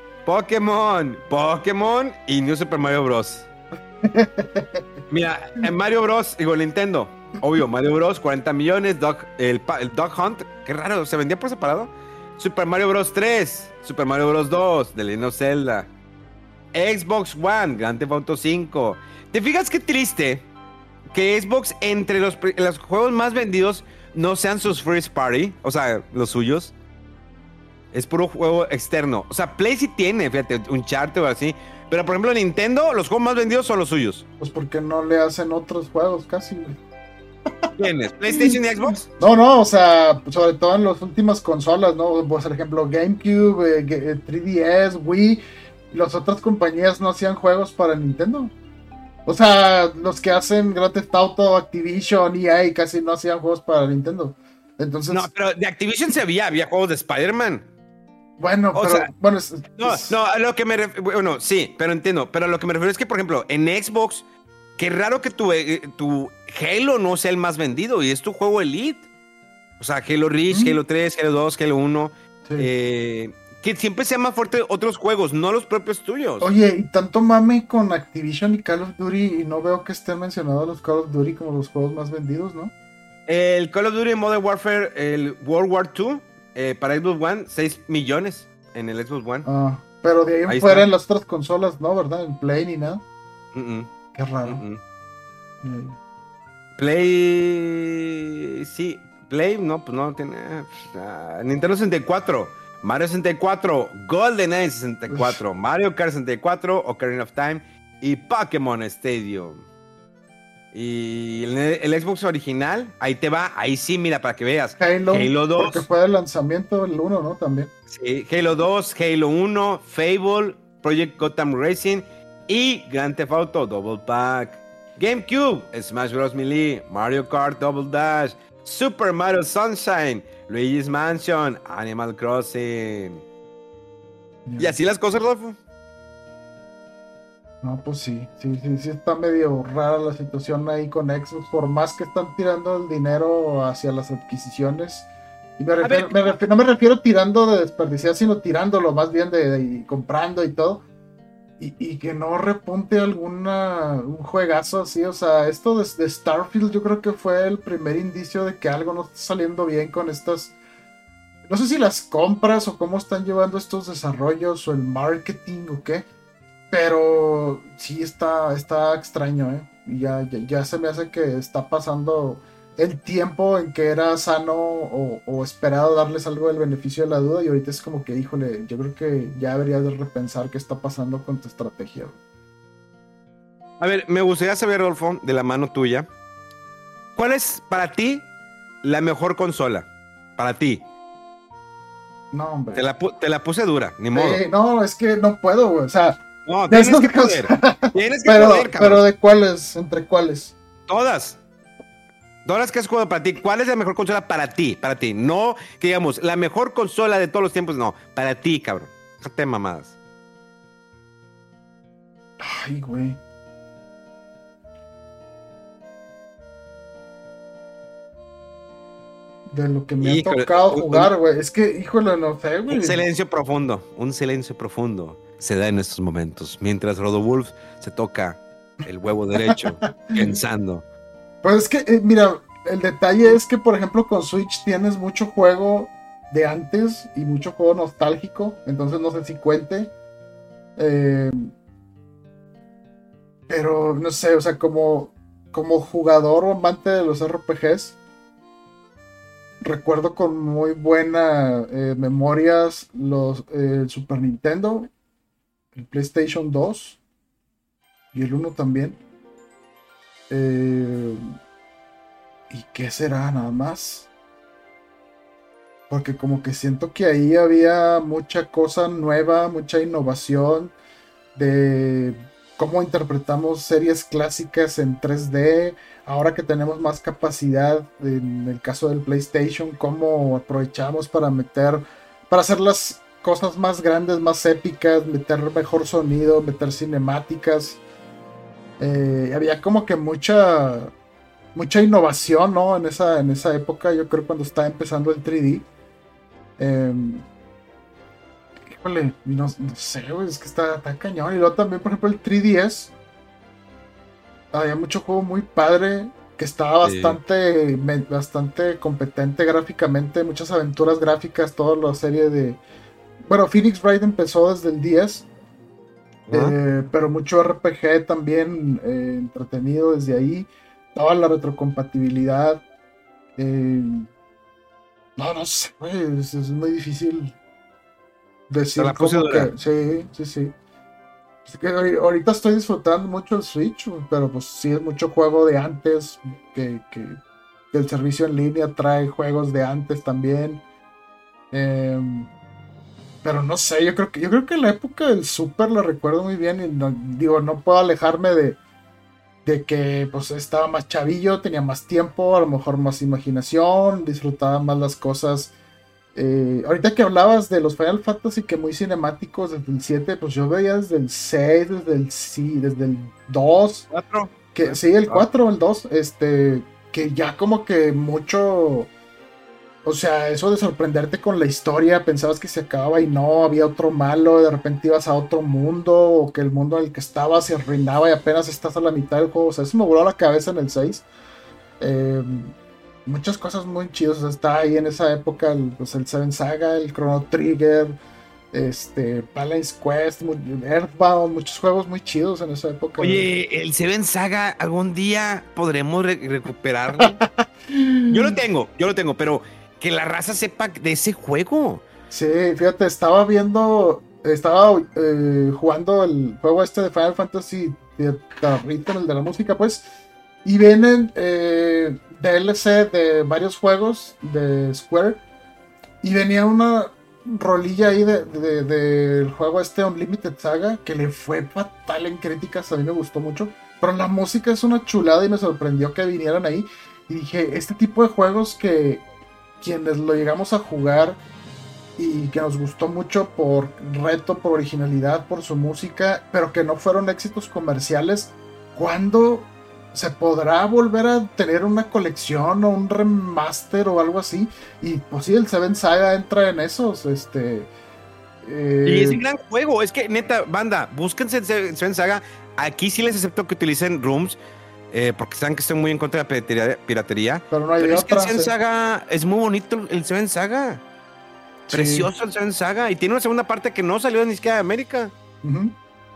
y New Super Mario Bros. Mira, en Mario Bros, digo, Nintendo, obvio, Mario Bros, 40 millones, el Dog Hunt, qué raro, ¿se vendía por separado? Super Mario Bros 3, Super Mario Bros 2, The Legend of Zelda, Xbox One, Grand Theft Auto 5. ¿Te fijas qué triste que Xbox entre los juegos más vendidos no sean sus first party, o sea, los suyos? Es puro juego externo. O sea, Play sí tiene, fíjate, Uncharted o así. Pero, por ejemplo, Nintendo, los juegos más vendidos son los suyos.
Pues porque no le hacen otros juegos casi, güey.
¿Quiénes? ¿PlayStation y Xbox?
No, o sea, sobre todo en las últimas consolas, ¿no? Pues, por ejemplo, GameCube, 3DS, Wii. Las otras compañías no hacían juegos para Nintendo. O sea, los que hacen Grand Theft Auto, Activision, EA, casi no hacían juegos para Nintendo. Entonces...
No, pero de Activision se había juegos de Spider-Man.
Bueno,
o
pero...
sea,
bueno,
no, a lo que me refiero... Bueno, sí, pero entiendo. Pero a lo que me refiero es que, por ejemplo, en Xbox, qué raro que tu Halo no sea el más vendido y es tu juego Elite. O sea, Halo Reach, Halo 3, Halo 2, Halo 1. Sí. Que siempre sea más fuerte otros juegos, no los propios tuyos.
Oye, y tanto mame con Activision y Call of Duty y no veo que estén mencionados los Call of Duty como los juegos más vendidos, ¿no?
El Call of Duty Modern Warfare, el World War II, para Xbox One, 6 millones en el Xbox One.
Pero de ahí fuera en las otras consolas, ¿no? ¿Verdad? En Play ni nada. Qué raro.
Play... Sí, Play, no, pues no tiene... Nintendo 64, Mario 64, GoldenEye 64, Mario Kart 64, Ocarina of Time y Pokémon Stadium. Y el Xbox original, ahí te va, ahí sí, mira, para que veas.
Halo 2. Porque fue el lanzamiento del 1, ¿no? También.
Sí, Halo 2, Halo 1, Fable, Project Gotham Racing y Grand Theft Auto Double Pack. GameCube, Smash Bros. Melee, Mario Kart Double Dash, Super Mario Sunshine, Luigi's Mansion, Animal Crossing. Y así las cosas, Rodolfo.
No, pues sí está medio rara la situación ahí con Xbox, por más que están tirando el dinero hacia las adquisiciones. Y no me refiero tirando de desperdiciar, sino tirándolo más bien de comprando y todo. Y que no repunte un juegazo así, o sea, esto de Starfield yo creo que fue el primer indicio de que algo no está saliendo bien con estas, no sé si las compras o cómo están llevando estos desarrollos o el marketing o qué, pero sí está extraño, y ya se me hace que está pasando el tiempo en que era sano o esperado darles algo del beneficio de la duda, y ahorita es como que, híjole, yo creo que ya deberías de repensar qué está pasando con tu estrategia.
A ver, me gustaría saber, Rodolfo, de la mano tuya, ¿cuál es para ti la mejor consola para ti.
No, hombre.
Te la puse dura, ni modo.
No, es que no puedo, güey. O sea,
no, tienes que poder. Tienes que poder, cabrón.
Pero ¿de cuáles? ¿Entre cuáles?
Todas las que has jugado para ti, ¿cuál es la mejor consola para ti? Para ti. No, que digamos, la mejor consola de todos los tiempos, no. Para ti, cabrón. Déjate mamadas.
Ay, güey. De lo que me ha tocado jugar, güey. Es que, híjole, no sé, güey.
Un silencio profundo se da en estos momentos. Mientras Rodowulf se toca el huevo derecho, pensando.
Pues es que, mira, el detalle es que, por ejemplo, con Switch tienes mucho juego de antes y mucho juego nostálgico. Entonces no sé si cuente. Pero, no sé, o sea, como jugador o amante de los RPGs, recuerdo con muy buena memorias el Super Nintendo, el PlayStation 2 y el 1 también. ¿Y qué será nada más? Porque como que siento que ahí había mucha cosa nueva, mucha innovación de cómo interpretamos series clásicas en 3D. Ahora que tenemos más capacidad, en el caso del PlayStation, cómo aprovechamos para hacer las cosas más grandes, más épicas, meter mejor sonido, meter cinemáticas. Había como que mucha innovación, ¿no? En esa época, yo creo cuando estaba empezando el 3D. Híjole, no sé, güey, es que está cañón. Y luego también, por ejemplo, el 3DS. Había mucho juego muy padre que estaba bastante competente gráficamente, muchas aventuras gráficas, toda la serie de... Bueno, Phoenix Wright empezó desde el 10, pero mucho RPG también entretenido desde ahí, toda la retrocompatibilidad. No sé, güey, es muy difícil decir cómo que... Sí. Es que ahorita estoy disfrutando mucho el Switch, pero pues sí es mucho juego de antes, que el servicio en línea trae juegos de antes también. Pero no sé, yo creo que la época del Super la recuerdo muy bien y no puedo alejarme de que pues estaba más chavillo, tenía más tiempo, a lo mejor más imaginación, disfrutaba más las cosas. Ahorita que hablabas de los Final Fantasy que muy cinemáticos desde el 7, pues yo veía desde el 6, desde el 2,
4.
Sí, el 4 o el 2, que ya como que mucho, o sea, eso de sorprenderte con la historia, pensabas que se acababa y no, había otro malo, de repente ibas a otro mundo, o que el mundo en el que estabas se arruinaba y apenas estás a la mitad del juego, o sea, eso me voló la cabeza en el 6. Muchas cosas muy chidas, o sea, está ahí en esa época el Seven Saga, el Chrono Trigger, Balance Quest, Earthbound, muchos juegos muy chidos en esa época.
Oye, el Seven Saga, ¿algún día podremos recuperarlo? Yo lo tengo, pero que la raza sepa de ese juego.
Sí, fíjate, estaba jugando el juego de Final Fantasy de Rhythm, el de la música, pues, y vienen DLC de varios juegos de Square, y venía una rolilla ahí del juego Unlimited Saga que le fue fatal en críticas, a mí me gustó mucho, pero la música es una chulada y me sorprendió que vinieran ahí, y dije, este tipo de juegos que quienes lo llegamos a jugar y que nos gustó mucho por reto, por originalidad, por su música, pero que no fueron éxitos comerciales, ¿cuándo se podrá volver a tener una colección o un remaster o algo así? Y pues sí, el Seven Saga entra en esos,
Y es un gran juego, es que neta, banda, búsquense Seven Saga. Aquí sí les acepto que utilicen rooms, porque saben que estoy muy en contra de la piratería.
Pero no hay
pero
otra,
es que el Seven Saga es muy bonito, el Seven Saga. Sí. Precioso el Seven Saga. Y tiene una segunda parte que no salió ni siquiera de América.
Uh-huh.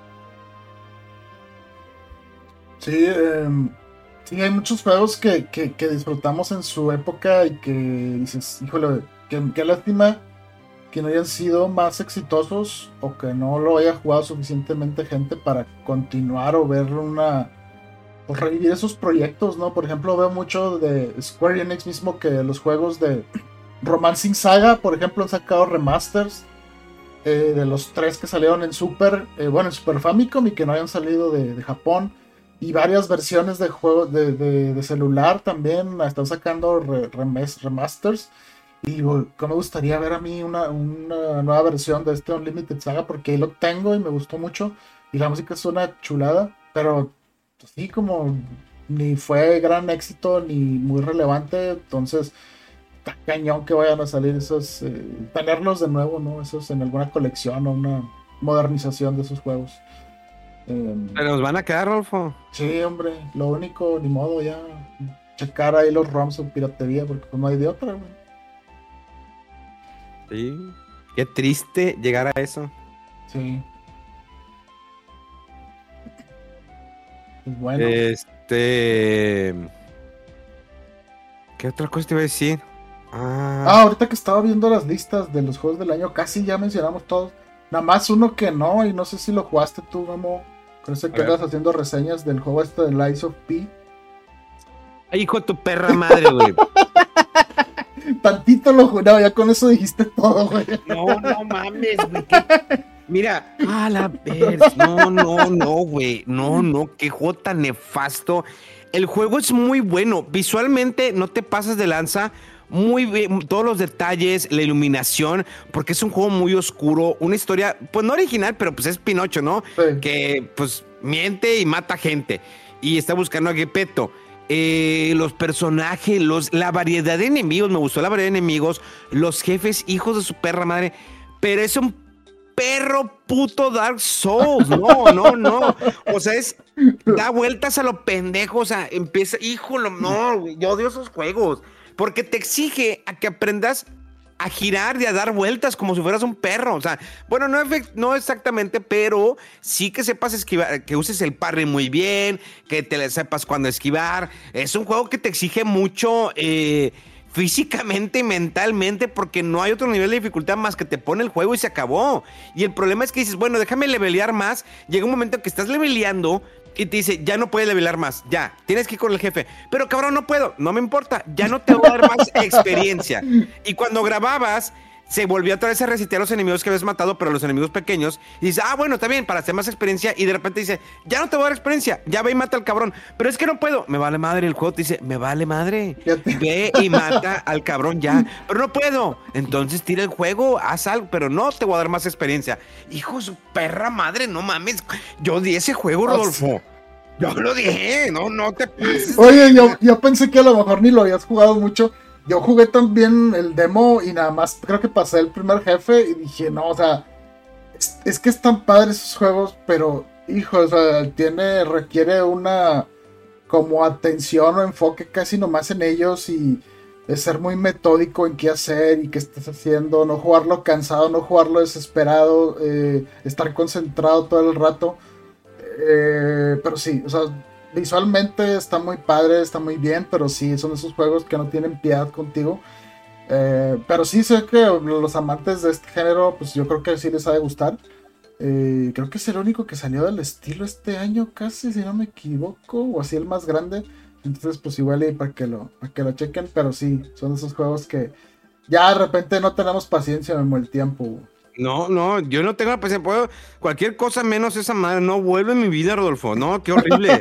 Sí, hay muchos juegos que disfrutamos en su época y que dices, híjole, qué lástima que no hayan sido más exitosos o que no lo haya jugado suficientemente gente para continuar o ver pues, revivir esos proyectos, ¿no? Por ejemplo, veo mucho de Square Enix mismo que los juegos de Romancing Saga, por ejemplo, han sacado remasters de los 3 que salieron en Super Famicom y que no hayan salido de Japón. Y varias versiones de juegos de celular también están sacando remasters. Y digo, que me gustaría ver a mí una nueva versión de este Unlimited Saga, porque ahí lo tengo y me gustó mucho. Y la música es una chulada, pero así como ni fue gran éxito ni muy relevante. Entonces, está cañón que vayan a salir esos, tenerlos de nuevo, ¿no? Esos en alguna colección o una modernización de esos juegos.
Pero nos van a quedar, Rolfo.
Sí, hombre, lo único, ni modo, ya checar ahí los ROMs o piratería, porque pues no hay de otra, güey.
Sí, qué triste llegar a eso.
Sí. Pues bueno.
¿Qué otra cosa te iba a decir?
Ahorita que estaba viendo las listas de los juegos del año, casi ya mencionamos todos. Nada más uno que no, y no sé si lo jugaste tú, Memo. Parece que andas haciendo reseñas del juego de Lies of P.
Ay, hijo de tu perra madre, güey.
Tantito lo juraba, ya con eso dijiste todo, güey.
No mames, güey. Mira, a la vez. No, güey. No, qué juego tan nefasto. El juego es muy bueno. Visualmente no te pasas de lanza. Muy bien, todos los detalles, la iluminación, porque es un juego muy oscuro, una historia, pues no original, pero pues es Pinocho, ¿no? Sí. Que pues miente y mata gente y está buscando a Geppetto. Los personajes, la variedad de enemigos, me gustó la variedad de enemigos, los jefes, hijos de su perra madre, pero es un perro puto Dark Souls, no, o sea, da vueltas a lo pendejo, o sea, empieza, híjole, no, güey, yo odio esos juegos. Porque te exige a que aprendas a girar y a dar vueltas como si fueras un perro. O sea, bueno, no exactamente, pero sí que sepas esquivar, que uses el parry muy bien, que te sepas cuándo esquivar. Es un juego que te exige mucho físicamente y mentalmente, porque no hay otro nivel de dificultad más que te pone el juego y se acabó. Y el problema es que dices, bueno, déjame levelear más. Llega un momento en que estás leveleando y te dice, ya no puedes levelar más, ya, tienes que ir con el jefe. Pero cabrón, no puedo, no me importa, ya no te voy a dar más experiencia. Y cuando grababas, se volvió otra vez a resetear los enemigos que habías matado, pero los enemigos pequeños. Y dice, bueno, está bien, para hacer más experiencia. Y de repente dice, ya no te voy a dar experiencia, ya ve y mata al cabrón. Pero es que no puedo, me vale madre. El juego te dice, me vale madre, ve y mata al cabrón ya. Pero no puedo, entonces tira el juego, haz algo, pero no te voy a dar más experiencia. Hijo de su perra madre, no mames. Yo di ese juego, Rodolfo. Yo lo dije, no te pases.
Oye, yo pensé que a lo mejor ni lo habías jugado mucho. Yo jugué también el demo y nada más creo que pasé el primer jefe y dije, no, o sea, es que están padres esos juegos, pero, hijo, o sea, requiere una como atención o enfoque casi nomás en ellos y de ser muy metódico en qué hacer y qué estás haciendo, no jugarlo cansado, no jugarlo desesperado, estar concentrado todo el rato. Pero sí, o sea, visualmente está muy padre, está muy bien, pero sí, son esos juegos que no tienen piedad contigo. Pero sí sé que los amantes de este género, pues yo creo que sí les ha de gustar. Creo que es el único que salió del estilo este año casi, si no me equivoco, o así el más grande. Entonces pues igual y para que lo chequen, pero sí, son esos juegos que ya de repente no tenemos paciencia en el tiempo.
No, yo no tengo la paciencia. Puedo cualquier cosa menos esa madre. No vuelve en mi vida, Rodolfo. No, qué horrible.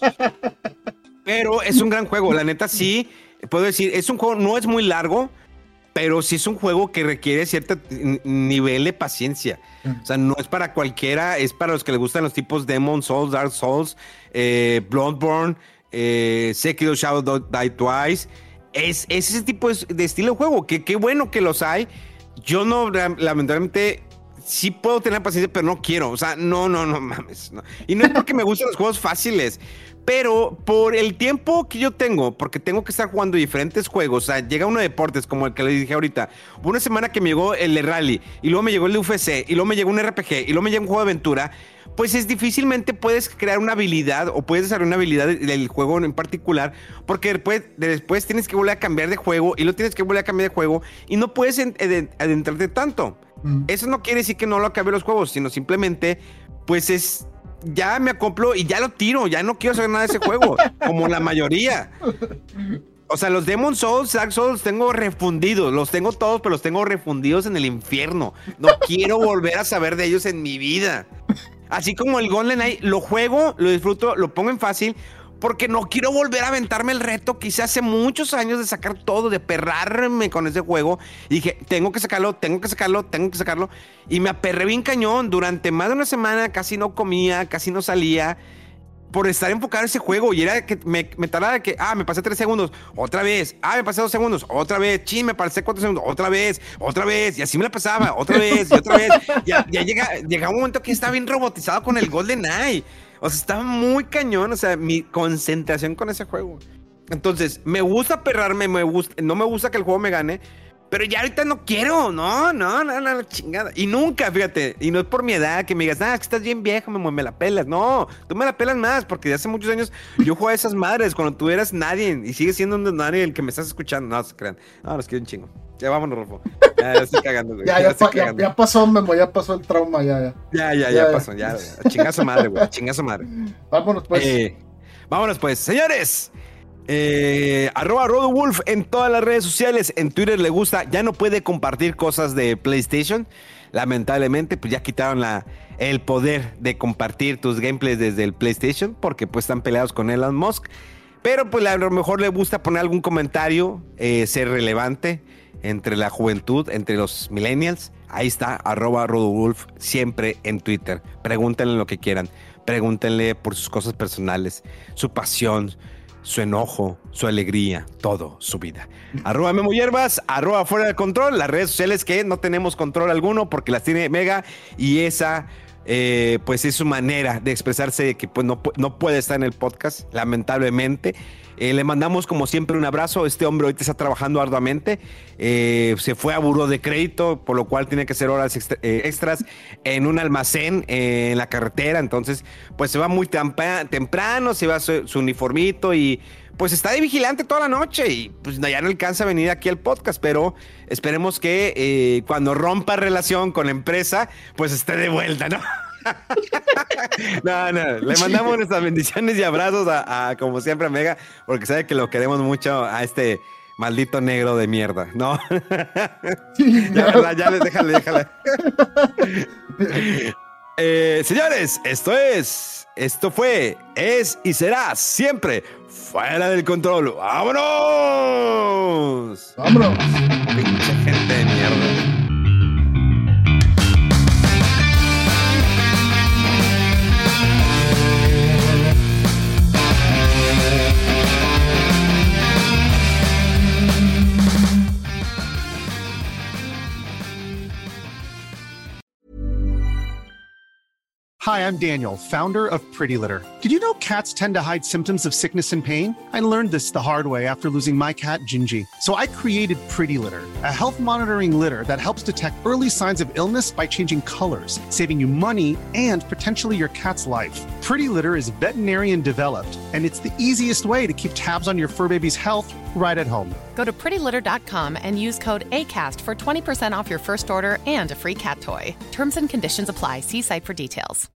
Pero es un gran juego. La neta, sí. Puedo decir, es un juego, no es muy largo, pero sí es un juego que requiere cierto nivel de paciencia. O sea, no es para cualquiera. Es para los que les gustan los tipos Demon Souls, Dark Souls, Bloodborne, Sekiro Shadow Die Twice. Es ese tipo de estilo de juego. Qué bueno que los hay. Yo no, lamentablemente, sí puedo tener paciencia, pero no quiero. O sea, no mames. No. Y no es porque me gusten los juegos fáciles, pero por el tiempo que yo tengo, porque tengo que estar jugando diferentes juegos. O sea, llega uno de deportes, como el que les dije ahorita. Hubo una semana que me llegó el de Rally, y luego me llegó el de UFC, y luego me llegó un RPG, y luego me llegó un juego de aventura. Pues difícilmente puedes crear una habilidad o puedes desarrollar una habilidad del juego en particular, porque después tienes que volver a cambiar de juego y luego tienes que volver a cambiar de juego y no puedes adentrarte tanto. Eso no quiere decir que no lo acabe los juegos, sino simplemente pues es ya me acoplo y ya lo tiro, ya no quiero saber nada de ese juego, como la mayoría. O sea, los Demon Souls, Dark Souls, los tengo refundidos, los tengo todos, pero los tengo refundidos en el infierno. No quiero volver a saber de ellos en mi vida. Así como el GoldenEye, lo juego, lo disfruto, lo pongo en fácil, porque no quiero volver a aventarme el reto que hice hace muchos años de sacar todo, de perrarme con ese juego. Y dije, tengo que sacarlo. Y me aperré bien cañón. Durante más de una semana casi no comía, casi no salía, por estar enfocado en ese juego. Y era que me tardaba de que, me pasé 3 segundos, otra vez, me pasé 2 segundos, otra vez, me pasé 4 segundos, otra vez, y así me la pasaba, otra vez, y otra vez. Ya llegaba un momento que estaba bien robotizado con el GoldenEye. O sea, estaba muy cañón, o sea, mi concentración con ese juego. Entonces, me gusta perrarme, no me gusta que el juego me gane, pero ya ahorita no quiero, no, chingada. Y nunca, fíjate, y no es por mi edad que me digas, es que estás bien viejo, me la pelas. No, tú me la pelas más, porque de hace muchos años yo jugaba a esas madres cuando tú eras nadie, y sigues siendo un nadie el que me estás escuchando. No, se crean. No, los quiero un chingo. Ya vámonos, Rolfo. Ya estoy cagando, güey.
Ya pasó, Memo, ya pasó el trauma, ya
pasó, ya. Chingazo madre, güey, chingazo madre.
Vámonos, pues.
Señores. @RodoWolf en todas las redes sociales. En Twitter le gusta, ya no puede compartir cosas de PlayStation. Lamentablemente, pues ya quitaron el poder de compartir tus gameplays desde el PlayStation, porque pues están peleados con Elon Musk. Pero pues a lo mejor le gusta poner algún comentario, ser relevante entre la juventud, entre los millennials. Ahí está, @RodoWolf, siempre en Twitter. Pregúntenle lo que quieran. Pregúntenle por sus cosas personales, su pasión, su enojo, su alegría, todo, su vida. @Memo Hierbas, @Fuera de Control, las redes sociales que no tenemos control alguno porque las tiene Mega, y esa pues es su manera de expresarse, que pues no puede estar en el podcast, lamentablemente. Le mandamos como siempre un abrazo. Este hombre ahorita está trabajando arduamente, se fue a buró de crédito, por lo cual tiene que hacer horas extras en un almacén en la carretera. Entonces pues se va muy temprano, se va su uniformito y pues está de vigilante toda la noche, y pues ya no alcanza a venir aquí al podcast, pero esperemos que cuando rompa relación con la empresa pues esté de vuelta, ¿no? No, le mandamos nuestras bendiciones y abrazos a como siempre a Mega, porque sabe que lo queremos mucho a este maldito negro de mierda, ¿no? Ya déjale. Señores, esto fue, es y será siempre Fuera del Control. ¡Vámonos! Pinche gente de mierda.
Hi, I'm Daniel, founder of Pretty Litter. Did you know cats tend to hide symptoms of sickness and pain? I learned this the hard way after losing my cat, Gingy. So I created Pretty Litter, a health monitoring litter that helps detect early signs of illness by changing colors, saving you money and potentially your cat's life. Pretty Litter is veterinarian developed, and it's the easiest way to keep tabs on your fur baby's health right at home.
Go to prettylitter.com and use code ACAST for 20% off your first order and a free cat toy. Terms and conditions apply. See site for details.